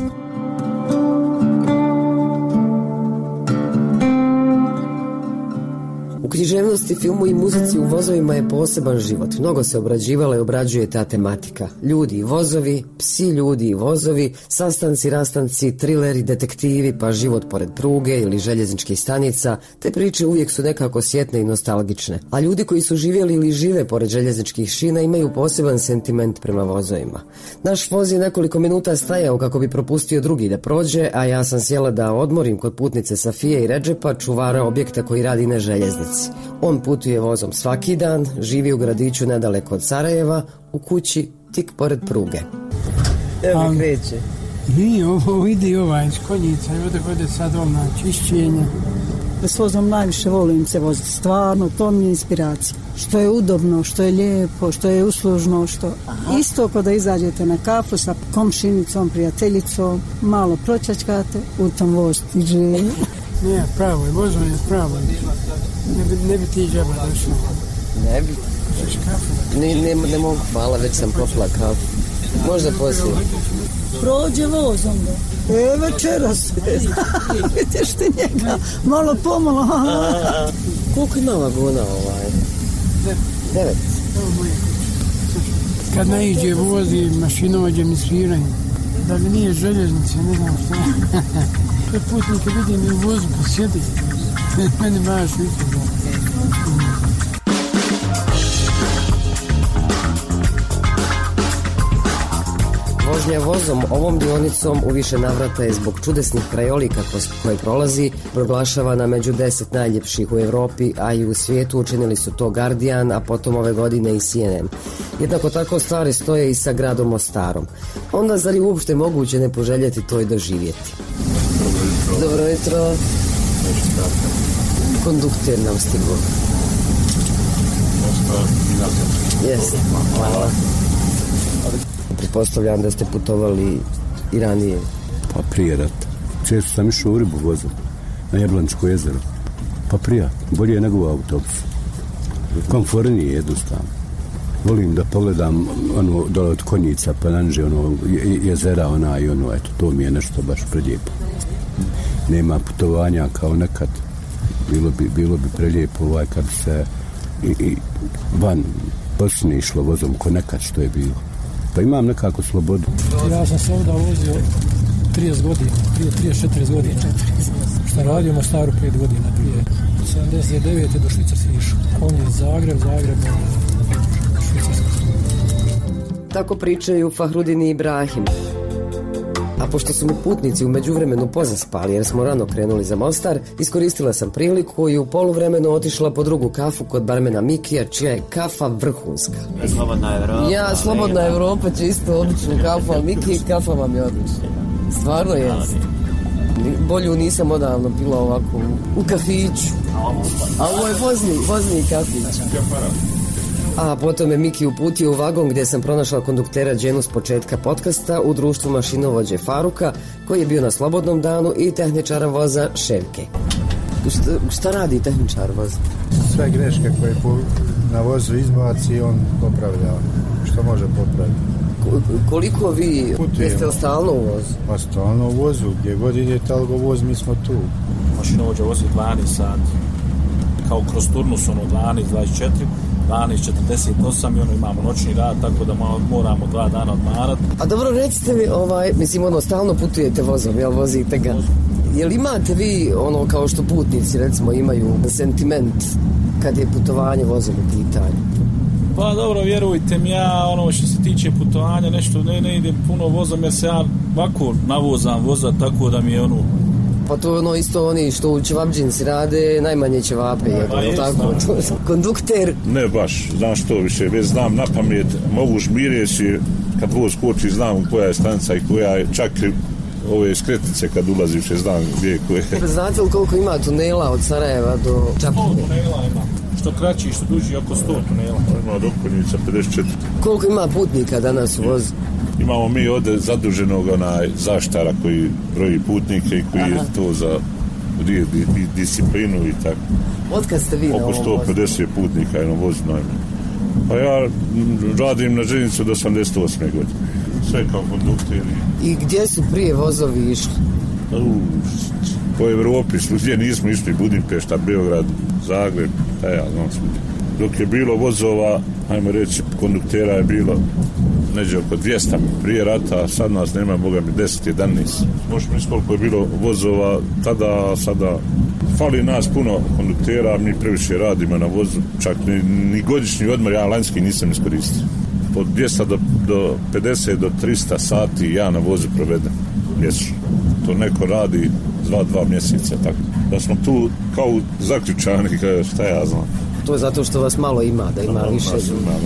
U književnosti, filmu i muzici u vozovima je poseban život. Mnogo se obrađivala i obrađuje ta tematika. Ljudi i vozovi, psi, ljudi i vozovi, sastanci, rastanci, trileri, detektivi, pa život pored pruge ili željezničkih stanica. Te priče uvijek su nekako sjetne i nostalgične. A ljudi koji su živjeli ili žive pored željezničkih šina imaju poseban sentiment prema vozovima. Naš voz je nekoliko minuta stajao kako bi propustio drugi da prođe, a ja sam sjela da odmorim kod putnice Safije i Redžepa, čuvara objekta koji radi na željeznici. On putuje vozom svaki dan, živi u gradiću nedaleko od Sarajeva, u kući tik pored pruge. Evo mi kreće. Nije, ovo ide i ovaj iz konjica i ovdje hode sad na čišćenje. S vozom najviše volim se voziti, stvarno, to mi je inspiracija. Što je udobno, što je lijepo, što je uslužno, što isto kada izađete na kafu sa komšinicom, prijateljicom, malo pročačkate, u tom voz tiđe. Nije, pravo je, vozom je pravo. Ne bi, ne bi ti džaba došao. Ne bi. Ne, ne, ne mogu, hvala, već sam popila kafu. Možda poslije. Prođe vozom da. E, večeras. Vidiš ti njega, malo pomalo. Koliko ima vagona ovaj? Devet. Kad naiđe vozi, mašinovođe mi sviraju. Da li nije željeznice, ne znam što. Kad putnike vidim i u vozu pa sjedi. Meni baš vidim. Vožnja vozom ovom dionicom u više navrata je zbog čudesnih krajolika kroz koje prolazi proglašavana među deset najljepših u Europi, a i u svijetu. Učinili su to Guardian, a potom ove godine i C N N. Jednako tako stvari stoje i sa gradom Mostarom. Onda zar je uopšte moguće ne poželjeti to i doživjeti? Dobro jutro. Kondukter nam stigo. Jeste, hvala. Pretpostavljam da ste putovali i ranije. Pa prije rata. Često sam išao u ribu vozom na Jablančko jezero. Pa prija, bolje je nego u autobusu. Komfornije jednostavno. Volim da pogledam ono dole od Konjica pa nanže ono jezera ona i ono, eto, to mi je nešto baš prelijepo. Nema putovanja kao nekad. Bilo bi, bilo bi prelijepo ovaj kad se i, i van Bosne išlo vozom ko nekad što je bilo. Pa imam nekako slobodu. Ja sam se ovdje vozio trideset godina, prije trideset četiri godina, što radio na Staru pet godina prije. sedamdeset devete do Švicarske išao. On je Zagreb, Zagreb, Švicarska. Tako pričaju Fahrudin i Ibrahim. A pošto su mi putnici u međuvremenu pozaspali jer smo rano krenuli za Mostar, iskoristila sam priliku i u poluvremenu otišla po drugu kafu kod barmena Mikija, čija je kafa vrhunska. Slobodna Evropa. Ja, Slobodna Evropa će isto odličnu kafu, ali Miki, kafa vam je odlična. Stvarno je. Bolju nisam odavno pila ovako u kafiću. A ovo je vozni, vozni kafić. A potom je Miki uputio u vagon gdje sam pronašla konduktera Đenu s početka podcasta u društvu mašinovođe Faruka, koji je bio na slobodnom danu, i tehničara voza Ševke. Šta, šta radi tehničar voza? Sve greške koje na vozu izbaci, on popravlja što može popraviti. Koliko vi jeste li stalno u vozu? Pa stalno u vozu, gdje god idete algo voz, mi smo tu. Mašinovođa vozi dvanaest sati, kao kroz turnus, ono dvanaest dvadeset četiri, dvanaest četrdeset osam i ono imamo noćni rad, tako da moramo dva dana odmarati. A dobro, recite mi, ovaj, mislim, ono, stalno putujete vozom, jel vozite ga? Jel imate vi, ono, kao što putnici, recimo, imaju sentiment kad je putovanje vozom u pitanju? Pa dobro, vjerujte mi, ja ono što se tiče putovanja nešto ne, ne idem puno vozom jer se ja ovako navozam voza, tako da mi je ono... Pa to je ono isto oni što u ćevapđinci rade, najmanje ćevape jedu, pa tako? Kondukter? Ne baš, znam što više, već znam na pamet, mogu žmireći kad voz koči, znam koja je stanica i koja je, čak ove skretnice kad ulaziš, znam gdje je koje. Znate li koliko ima tunela od Sarajeva do Čapljine? sto tunela ima. Što kraći, što duži, oko sto tunela. Ima od Okonjica pedeset četiri. Koliko ima putnika danas u vozu? Imamo mi ovdje zaduženog onaj zaštara koji broji putnike i koji Aha. je to za di, di, di, disciplinu i tako. Otkad ste vi na ovom vozu? Oko sto pedeset putnika je na vozu najmanje. Pa ja radim na željeznici od osamdeset osme godine. Sve kao kondukter. I gdje su prije vozovi išli? U, po Evropi, gdje nismo išli, Budimpešta, Beograd, Zagreb, pa ja znam svugdje. Dok je bilo vozova, ajmo reći, konduktera je bilo neđe oko dvjesto prije rata, sad nas nema, boga mi, deset jedanaest. Možemo misliti koliko je bilo vozova tada, sada fali nas puno konduktera, mi previše radimo na vozu, čak ni, ni godišnji odmor, ja lanjski nisam iskoristio. Od dvjesto do, do pedeset do tristo sati ja na vozu provedem mjesečno. To neko radi dva, dva mjeseca, tako. Da smo tu kao zaključani, šta ja znam. To je zato što vas malo ima, da ima no, više.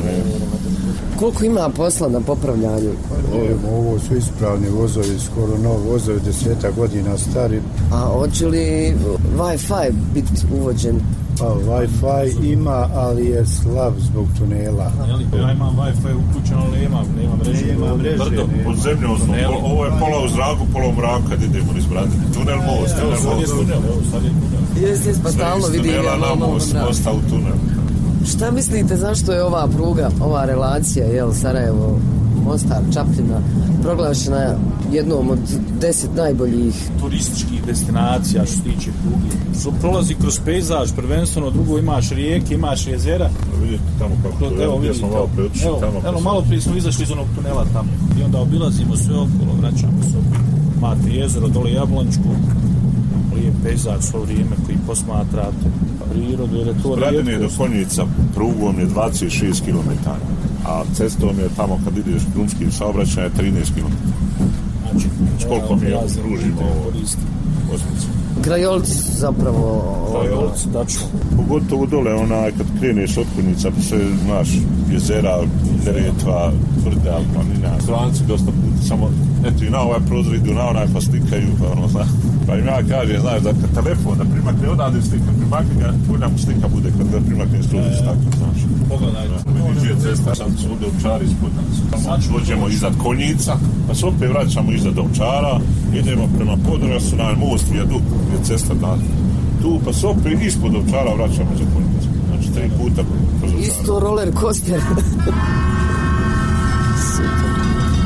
Koliko ima posla na popravljanju? Ovo, ovo su ispravni vozovi, skoro novi vozovi, deseta godina stari. A hoće li Wi-Fi biti uvođen? Pa Wi-Fi ima, ali je slab zbog tunela. Ja imam Wi-Fi uključen, ali nemam, nemam mreže. Nema mreže. Pod zemljom smo, ovo je pola u zraku, pola u mraku kad idemo iz Brade. Tunel most, tunel most. Jeste, pa stalno vidim. Sve iz tunela na most, mosta u tunel. Šta mislite, zašto je ova pruga, ova relacija, jel, Sarajevo, Mostar, Čapljina, proglašena jednom od deset najboljih turističkih destinacija što se tiče pruge? Su prolazi kroz pejzaž, prvenstveno, drugo imaš rijeke, imaš jezera. Vidite tamo kako to, evo, vidite, smo malo preotišli tamo. Evo, malo prije smo izašli iz onog tunela tamo i onda obilazimo sve okolo, vraćamo se opet. Imate jezero, dole Jablončku, lijep pejzaž svo vrijeme koji posmatrate prirodu, jer je to Bradine do Konjica prugom je dvadeset šest kilometara, a cestom je tamo kad ideš drumskim saobraćajem trinaest kilometara. Znači, koliko mi je pružimo osmicu. Krajolci zapravo... Krajolci, tačno. Pogotovo dole, onaj, kad kreneš od Konjica, pa sve, znaš, jezera, Neretva, Brda, planina, stranci dosta puta, samo, eto i na ovaj prozor idu, na onaj pa slikaju, pa ono, znaš. Pa im ja kažem, znaš, da kad telefon, da primakne odade slika, primakne ga, bolja mu slika bude kad da primakne struziš, e, tako, znaš. Pogledajte. Vidiš je cesta, sad su ovdje Ovčari ispod nas. Tamo dođemo iznad Konjica, pa se opet vraćamo iznad Ovčara, idemo prema Podrasu, na most, vijadukt, je cesta da tu, pa se opet ispod Ovčara vraćamo za Konjica. Znači, tri puta kroz Ovčara. Isto roller coaster. Super.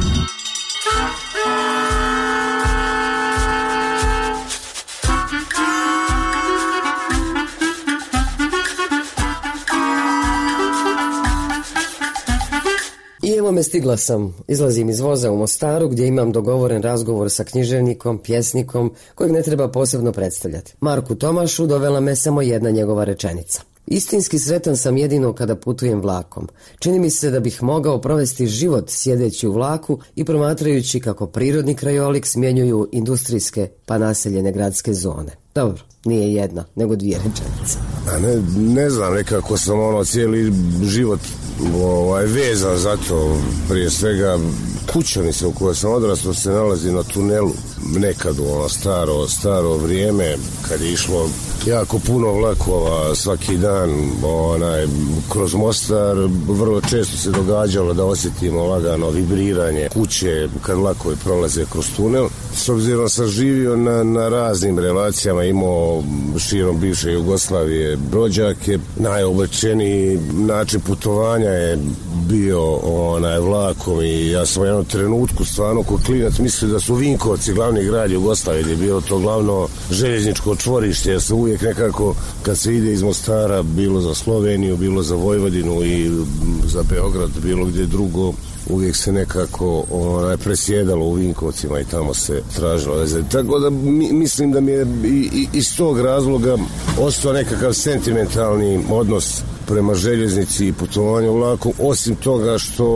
I evo me, stigla sam. Izlazim iz voza u Mostaru gdje imam dogovoren razgovor sa književnikom, pjesnikom, kojeg ne treba posebno predstavljati. Marku Tomašu dovela me samo jedna njegova rečenica. Istinski sretan sam jedino kada putujem vlakom. Čini mi se da bih mogao provesti život sjedeći u vlaku i promatrajući kako prirodni krajolik smjenjuju industrijske pa naseljene gradske zone. Dobro, nije jedna, nego dvije rečenice. A ne, ne znam, nekako sam ono cijeli život ovaj, vezan za to. Prije svega kućanica u kojoj sam odrastao se nalazi na tunelu. Nekad ono staro, staro vrijeme kad je išlo jako puno vlakova svaki dan onaj, kroz Mostar, vrlo često se događalo da osjetimo lagano vibriranje kuće kad vlakovi prolaze kroz tunel. S obzirom sam živio na, na raznim relacijama, imao širom bivše Jugoslavije rođake, najoblečeniji način putovanja je bio onaj vlakom i ja sam u jednom trenutku stvarno kod klinac mislio da su Vinkovci glavni grad Jugoslavije, gdje je bilo to glavno željezničko čvorište, jer se uvijek nekako kad se ide iz Mostara, bilo za Sloveniju, bilo za Vojvodinu i za Beograd, bilo gdje drugo, uvijek se nekako onaj, presjedalo u Vinkovcima i tamo se tražilo veze. Tako da mi, mislim da mi je i, i, iz tog razloga ostao nekakav sentimentalni odnos prema željeznici i putovanju vlakom, osim toga što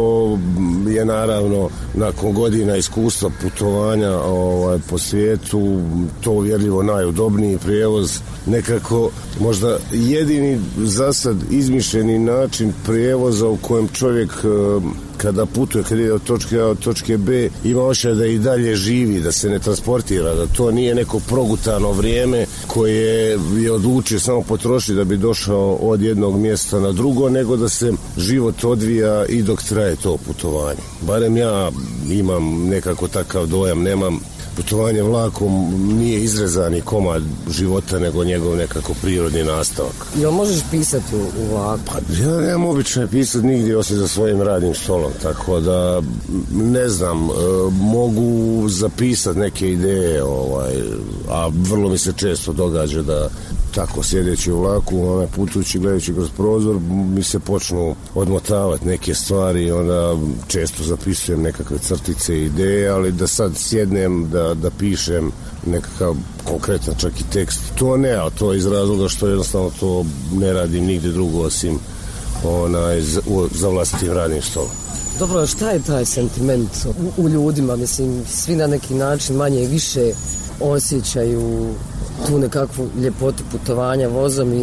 je naravno nakon godina iskustva putovanja ovaj, po svijetu to uvjerljivo najudobniji prijevoz, nekako možda jedini zasad izmišljeni način prijevoza u kojem čovjek kada putuje, kada ide od točke A od točke B, ima osjećaj da i dalje živi, da se ne transportira, da to nije neko progutano vrijeme koje je odlučio samo potrošiti da bi došao od jednog mjesta na drugo, nego da se život odvija i dok traje to putovanje. Barem ja imam nekako takav dojam, nemam putovanje vlakom nije izrezani komad života, nego njegov nekako prirodni nastavak. Jel možeš pisati u, u vlaku? Pa ja nemam običaj pisati nigdje osim za svojim radnim stolom, tako da ne znam, e, mogu zapisati neke ideje, ovaj, a vrlo mi se često događa da tako sjedeći u vlaku, onaj, putujući, gledajući kroz prozor, mi se počnu odmotavati neke stvari, onda često zapisujem nekakve crtice i ideje, ali da sad sjednem da, da pišem nekakav konkretan čak i tekst, to ne, a to je iz razloga što jednostavno to ne radim nigdje drugo osim onaj, za, za vlastitim radnim stolom. Dobro, šta je taj sentiment u, u ljudima? Mislim, svi na neki način manje i više osjećaju tu nekakvu ljepotu putovanja vozom i,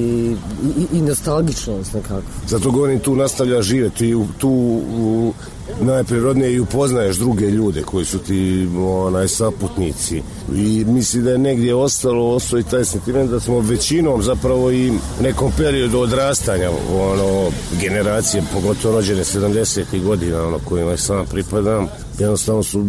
i, i nostalgičnost nekako. Zato govorim, tu nastavlja živjeti, tu u, najprirodnije i upoznaješ druge ljude koji su ti onaj, saputnici i misli da je negdje ostalo ostao i taj sentiment da smo većinom zapravo i nekom periodu odrastanja ono, generacije, pogotovo rođene sedamdesetih godina ono, kojima sam pripadam, jednostavno su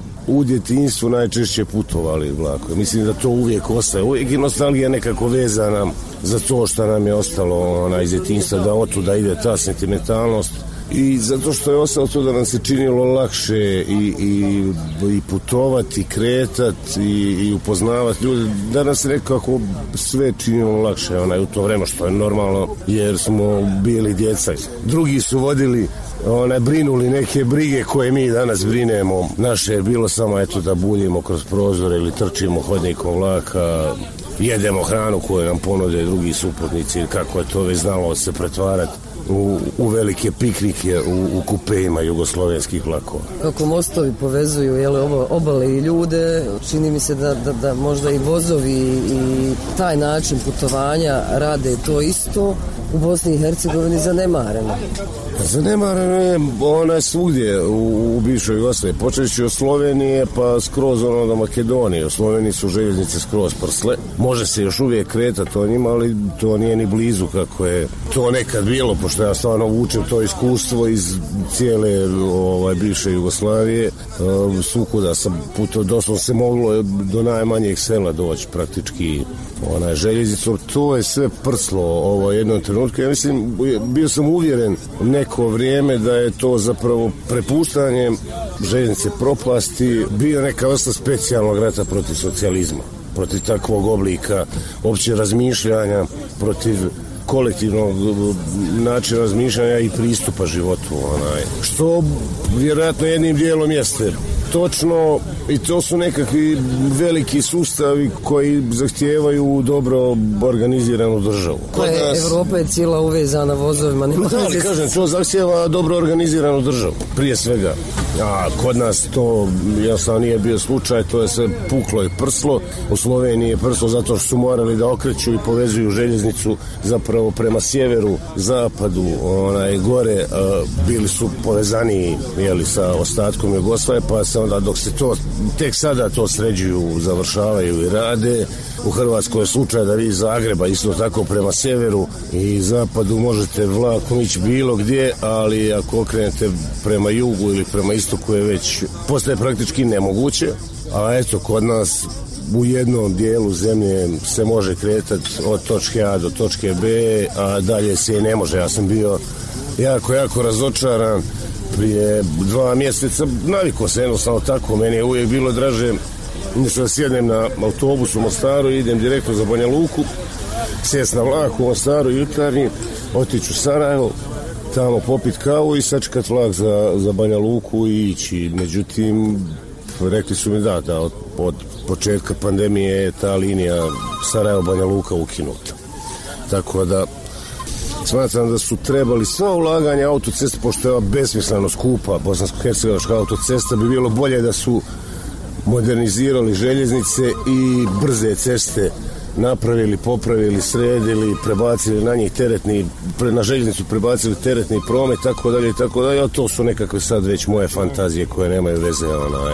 u djetinjstvu najčešće putovali vlakom. Mislim da to uvijek ostaje. Uvijek je nostalgija nekako vezana za to što nam je ostalo ona, iz djetinjstva, da otuda ide ta sentimentalnost. I zato što je ostalo to da nam se činilo lakše i, i, i putovati, kretati i, i upoznavati ljude. Danas se nekako sve činilo lakše onaj, u to vreme, što je normalno jer smo bili djeca. Drugi su vodili One, brinuli neke brige koje mi danas brinemo. Naše je bilo samo eto da buljimo kroz prozore ili trčimo hodnikom vlaka, jedemo hranu koju nam ponude drugi suputnici, kako je to već znalo se pretvarati u, u velike piknike u, u kupeima jugoslovenskih vlakova. Kako mostovi povezuju jele, oba, obale i ljude, čini mi se da, da, da možda i vozovi i taj način putovanja rade to isto u Bosni i Hercegovini zanemareno. Zanemareno je ona svugdje u, u bivšoj Jugoslaviji. Počeći od Slovenije pa skroz ono do Makedonije. U Sloveniji su željeznice skroz prsle. Može se još uvijek kretati o njima, ali to nije ni blizu kako je to nekad bilo, pošto ja stvarno vučem to iskustvo iz cijele ovaj, bivše Jugoslavije. Uh, svukuda sam puto, doslovno se moglo do najmanjeg sela doći praktički onaj željeznicom. To je sve prslo ovo jednom trenutku. Ja mislim, bio sam uvjeren neko vrijeme da je to zapravo prepuštanje željeznice propasti bio neka vrsta specijalnog rata protiv socijalizma, protiv takvog oblika opće razmišljanja, protiv kolektivnog načina razmišljanja i pristupa životu. Onaj. Što vjerojatno jednim dijelom jeste Točno, i to su nekakvi veliki sustavi koji zahtijevaju dobro organiziranu državu. Nas... Evropa je cijela uvezana vozovima. No, da, ali kažem, to zahtijeva dobro organiziranu državu, prije svega. A kod nas to, ja sam nije bio slučaj, to je sve puklo i prslo. U Sloveniji je prslo zato što su morali da okreću i povezuju željeznicu zapravo prema sjeveru, zapadu, onaj, gore, a, bili su povezani, jeli, sa ostatkom Jugoslavije, pa se onda dok se to, tek sada to sređuju, završavaju i rade. U Hrvatskoj je slučaj da vi iz Zagreba isto tako prema sjeveru i zapadu možete vlakom ići bilo gdje, ali ako okrenete prema jugu ili prema istoku je već postaje praktički nemoguće. A eto, kod nas u jednom dijelu zemlje se može kretati od točke A do točke B, a dalje se i ne može. Ja sam bio jako, jako razočaran prije dva mjeseca. Navikao se jednostavno tako, meni je uvijek bilo draže da sjednem na autobusu u Mostaru i idem direktno za Banja Luku, sjest na vlak u Mostaru jutarnji, otići u Sarajevo, tamo popit kavu i sačekat vlak za, za Banja Luku i ići. Međutim, rekli su mi da, da od, od početka pandemije je ta linija Sarajevo-Banja Luka ukinuta. Tako da smatram da su trebali sva ulaganja autoceste, pošto je besmisleno skupa bosansko-hercegovačka autocesta, bi bilo bolje da su modernizirali željeznice i brze ceste napravili, popravili, sredili, prebacili na njih teretni, na željeznicu prebacili teretni promet, tako dalje i tako dalje, a to su nekakve sad već moje fantazije koje nemaju veze onaj,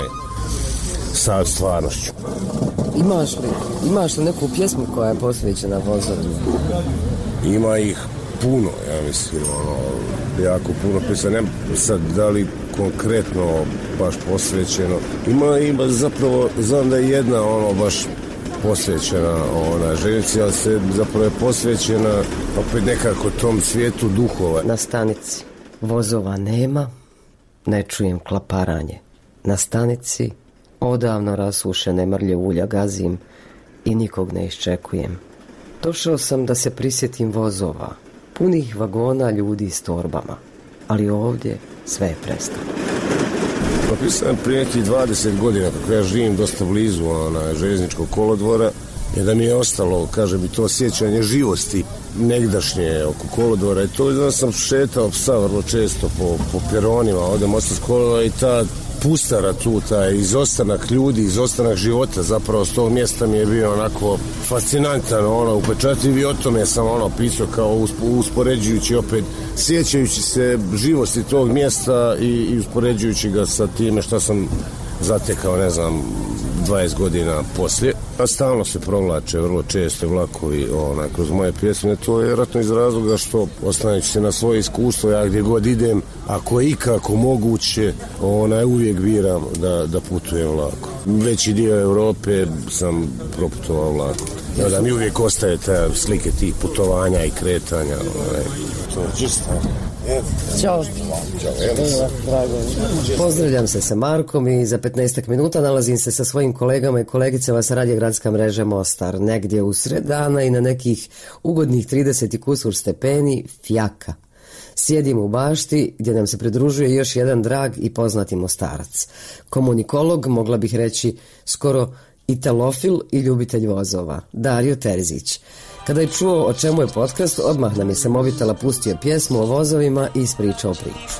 sa stvarnošću. Imaš li, imaš li neku pjesmu koja je posvećena vozovima? Ima ih puno, ja mislim, ono, jako puno pisa, ne sad da li konkretno baš posvećeno. Ima, ima zapravo, znam da je jedna ono baš posvećena ona željeznici, ali se zapravo je posvećena opet nekako tom svijetu duhova. Na stanici vozova nema, ne čujem klaparanje. Na stanici odavno rasušene mrlje ulja gazim i nikog ne iščekujem. Došao sam da se prisjetim vozova, punih vagona ljudi s torbama, ali ovdje sve je prestalo. Propisam prije nekih dvadeset godina, kako ja živim dosta blizu ona, željezničkog kolodvora, je da mi je ostalo, kaže mi, to sjećanje živosti negdašnje oko kolodvora i to da sam šetao psa vrlo često po, po peronima, ovdje Mostarsk kolodvora i ta pustara tu, taj izostanak ljudi, izostanak života zapravo s tog mjesta mi je bio onako fascinantan, ono, upečatljiv i o tome sam ono pisao kao uspoređujući opet, sjećajući se živosti tog mjesta i, i uspoređujući ga sa time što sam zatekao, ne znam, dvadeset godina poslije. A stalno se provlače vrlo često vlakovi ona, kroz moje pjesme. To je vjerojatno iz razloga što oslanjajući se na svoje iskustvo, ja gdje god idem, ako je ikako moguće, ona, uvijek biram da, da putujem vlakom. Veći dio Europe sam proputovao vlakom. Ja, da mi uvijek ostaje te slike tih putovanja i kretanja. Ona, to je čisto. Ćao. Pozdravljam se sa Markom i za petnaestak minuta nalazim se sa svojim kolegama i kolegicama sa radija Gradska mreža Mostar. Negdje u sred dana i na nekih ugodnih trideset i kusur stepeni fjaka. Sjedim u bašti gdje nam se pridružuje još jedan drag i poznati Mostarac. Komunikolog, mogla bih reći skoro italofil i ljubitelj vozova, Dario Terzić. Kada je čuo o čemu je podcast, odmah nam je sa mobitela pustio pjesmu o vozovima i ispričao priču.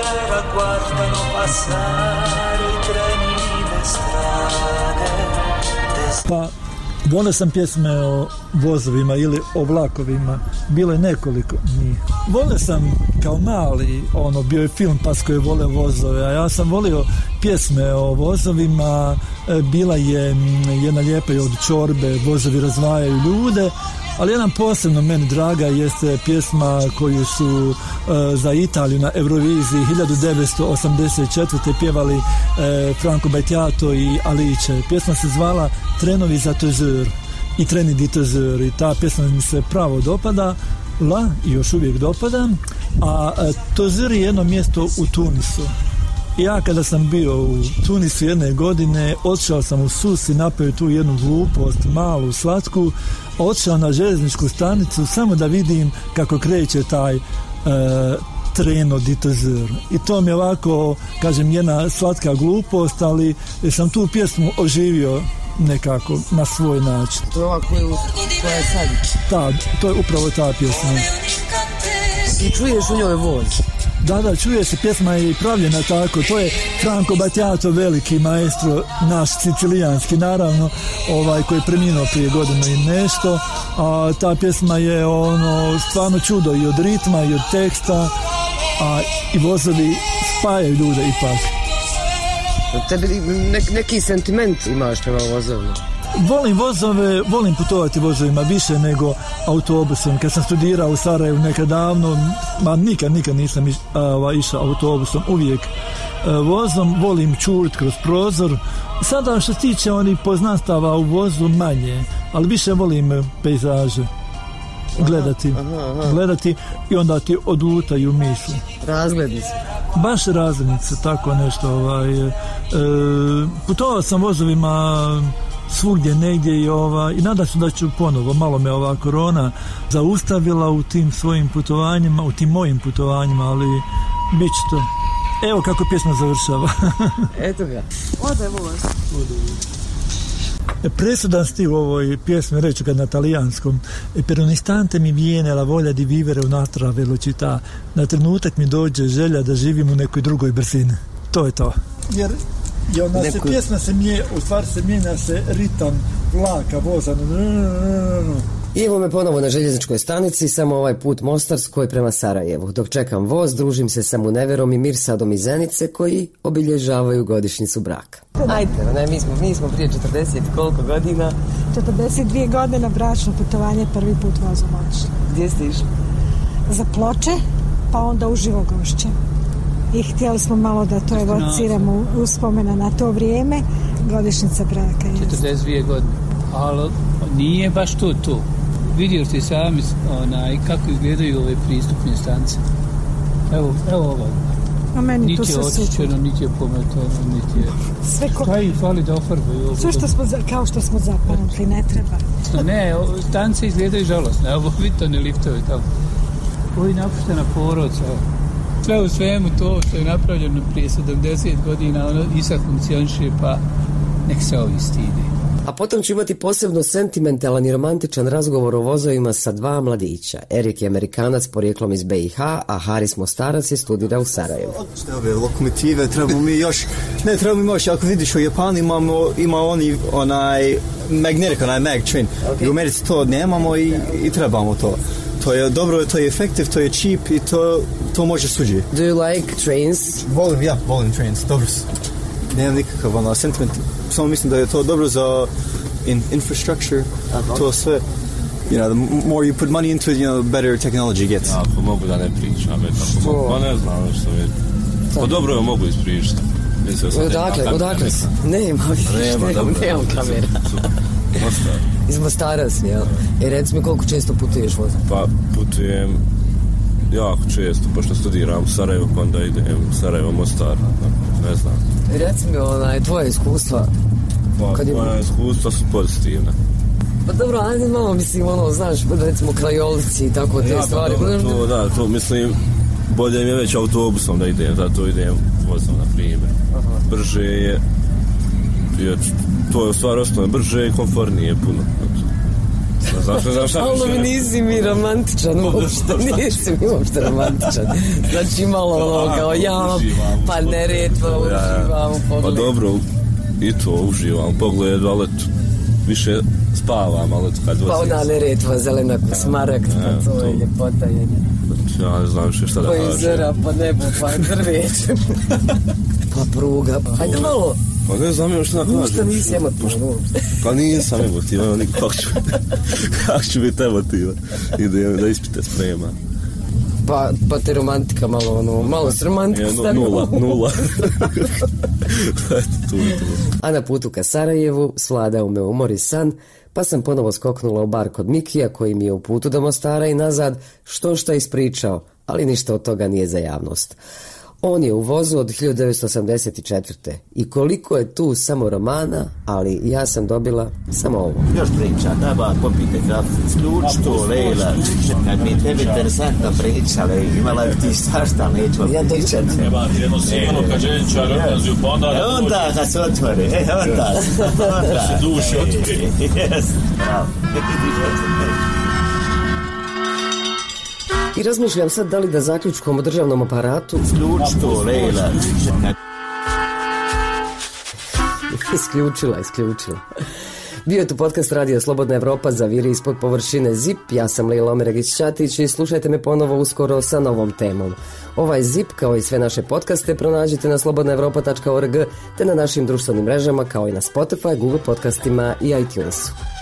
Pa, volio sam pjesme o vozovima ili o vlakovima, bilo je nekoliko njih. Volio sam kao mali, ono, bio je film Pasko je volio vozove, a ja sam volio pjesme o vozovima, bila je jedna lijepa i od Čorbe, vozovi razvajaju ljude, ali jedan posebno meni draga jeste pjesma koju su uh, za Italiju na Euroviziji hiljadu devetsto osamdeset četvrte pjevali uh, Franco Battiato i Alice. Pjesma se zvala Trenovi za Tozur i Treni di Tozur i ta pjesma mi se pravo dopada la i još uvijek dopada, a uh, Tozur je jedno mjesto u Tunisu. Ja kada sam bio u Tunisu jedne godine, otišao sam u Sus i napravio tu jednu glupost, malu, slatku, otišao na željezničku stanicu samo da vidim kako kreće taj, e, Treno di tesoro. I to mi je ovako, kažem, jedna slatka glupost, ali sam tu pjesmu oživio nekako na svoj način. To je ova koju, koja je sad? Da, to je upravo ta pjesma. I čuješ u njoj voz? Da, da, čuje se, pjesma je i pravljena tako, to je Franco Battiato, veliki maestro, naš sicilijanski, naravno, ovaj, koji je preminuo prije godinu i nešto, a ta pjesma je ono, stvarno čudo i od ritma i od teksta, a i vozovi spajaju ljude ipak. Tebi ne, neki sentiment imaš prema vozovima? Volim vozove, volim putovati vozovima više nego autobusom. Kad sam studirao u Sarajevu nekad davno, ma nikad, nikad nisam iš, a, išao autobusom, uvijek a, vozom, volim čurit kroz prozor. Sada što se tiče onih poznanstava u vozu manje, ali više volim pejzaže. Gledati, aha, aha. gledati i onda ti odlutaju misli. Razglednice. Baš razglednice, tako nešto. Ovaj, e, putovao sam vozovima svugdje negdje i, ova, i nadam se da ću ponovo. Malo me ova korona zaustavila u tim svojim putovanjima, u tim mojim putovanjima, ali bit će to. Evo kako pjesma završava. Eto ga. Ode voz. Ode voz. Presudan stil u ovoj pjesmi, reću ga na talijanskom. E per un istante mi viene la voglia di vivere un'altra velocità. Na trenutak mi dođe želja da živim u nekoj drugoj brzini. To je to. Jer i onda Neko... se pjesma se mijenja, u stvari se mijenja se ritam vlaka, voza. I evo me ponovo na željezničkoj stanici, samo ovaj put Mostarskoj prema Sarajevu. Dok čekam voz, družim se sa Muneverom i Mirsadom iz Zenice koji obilježavaju godišnjicu braka. Ajde, ne, mi smo, mi smo prije četrdeset koliko godina? četrdeset dvije godine bračno putovanje, prvi put vozom odšli. Gdje ste išli? Za Ploče, pa onda u Živogošće. I htjeli smo malo da to evociramo uspomena na to vrijeme, godišnjica braka. četrdeset dvije godine, ali nije baš to to. Vidio ste sami onaj, kako izgledaju ove pristupne stanice. Evo, evo ovo. A meni niti to je očišćeno, niti je pometano, niti je... Sve ko... Šta im fali da ofarbaju? Sve što smo, kao što smo zapamtili, ne treba. Ne, stanice izgledaju žalostne. Evo, vidite one liftove tamo. Ovo je napuštena porodca. Sve u svemu to što je napravljeno prije sedamdeset godina, ono i sad funkcioniše, pa nek se ovi stide. A potom ću imati posebno sentimentalan i romantičan razgovor o vozovima sa dva mladića. Erik je Amerikanac porijeklom iz B i H, a Haris Mostarac je studira u Sarajevu. Odlične ove lokomotive, trebamo mi još, ne trebamo mi još, ako vidiš u Japanu imamo, ima oni onaj magnetic, onaj mag train. Okay. I u Americi to nemamo i, i trebamo to. To je dobro, to je efektiv, to je cheap i to, to može suđi. Do you like trains? Volim, ja, volim trains, dobro su. Nemam nikakav ono, sentiment, samo mislim da je to dobro za in, infrastructure, uh-huh. to sve. You know, the more you put money into it, you know, the better technology gets. Ja, ako mogu da ne pričam, tako, pa ne znam što je. Pa dobro je mogu ispričati. Odakle, odakle si? Nema, vidiš, nemam kamera. Iz Mostara si, jel? E, reci mi koliko često putuješ vozom? Pa putujem jako često, pošto studiram u Sarajevu, pa onda idem Sarajevo, Mostar, ne znam. E, reci mi onaj, tvoje iskustva. Pa, moja iskustva su pozitivne. Pa dobro, ajde malo, mislim, ono, znaš, recimo krajolici i tako te ja, stvari. Pa, dobro, to, da, to mislim, bolje mi je već autobusom da idem, zato idem vozom, na primjer. Aha. Brže je, jer to je u stvari osnovno, brže i komfornije puno. Znaš, ne znam šta ali mi nisi mi romantičan uopšte, nisi mi uopšte romantičan. Znači malo ono kao ja, pa Neretva, uživam u pogledu. Pa dobro, i to uživam u pogledu, ali više spavam, ali kad vozim. Pa ona Neretva, zelena smaragd, pa to je ljepota jedna. Ja ne znam više šta da kažem. Pa izera, pa nebo, pa drveće. Pa pruga, hajde malo. Pa ne znam još šta da kažem. Ušta nisi emotivan uopšte. Pa nisam emotivan, kako ću, kako ću biti emotivan. Idem da ispite sprema. Pa, pa te romantika malo, ono, malo s romantika no, stavimo. Nula, nula. tu, tu. A na putu ka Sarajevu svladao me umor i san, pa sam ponovo skoknula u bar kod Mikija koji mi je u putu do Mostara i nazad što šta ispričao, ali ništa od toga nije za javnost. On je u vozu od hiljadu devetsto osamdeset četvrte. I koliko je tu samo romana, ali ja sam dobila samo ovo. Još priča, daba, popite kaficu, ključ to, Lejla. Kad mi tebi interesantno pričali, imala bi ti svašta, neću vam pričati. Nema ti jedno sigurno kad ženčar odlazi u onda... E onda kad se otvori, e onda, onda. Se duši otvori. Jes, bravo. I razmišljam sad da li da zaključkom o državnom aparatu... Ključ to, Lejla. Isključila, isključila. Bio je tu podcast Radio Slobodna Evropa za viri ispod površine ZIP. Ja sam Lejla Omeregić-Ćatić i slušajte me ponovo uskoro sa novom temom. Ovaj ZIP, kao i sve naše podcaste, pronađite na slobodna evropa tačka org te na našim društvenim mrežama, kao i na Spotify, Google podcastima i iTunesu.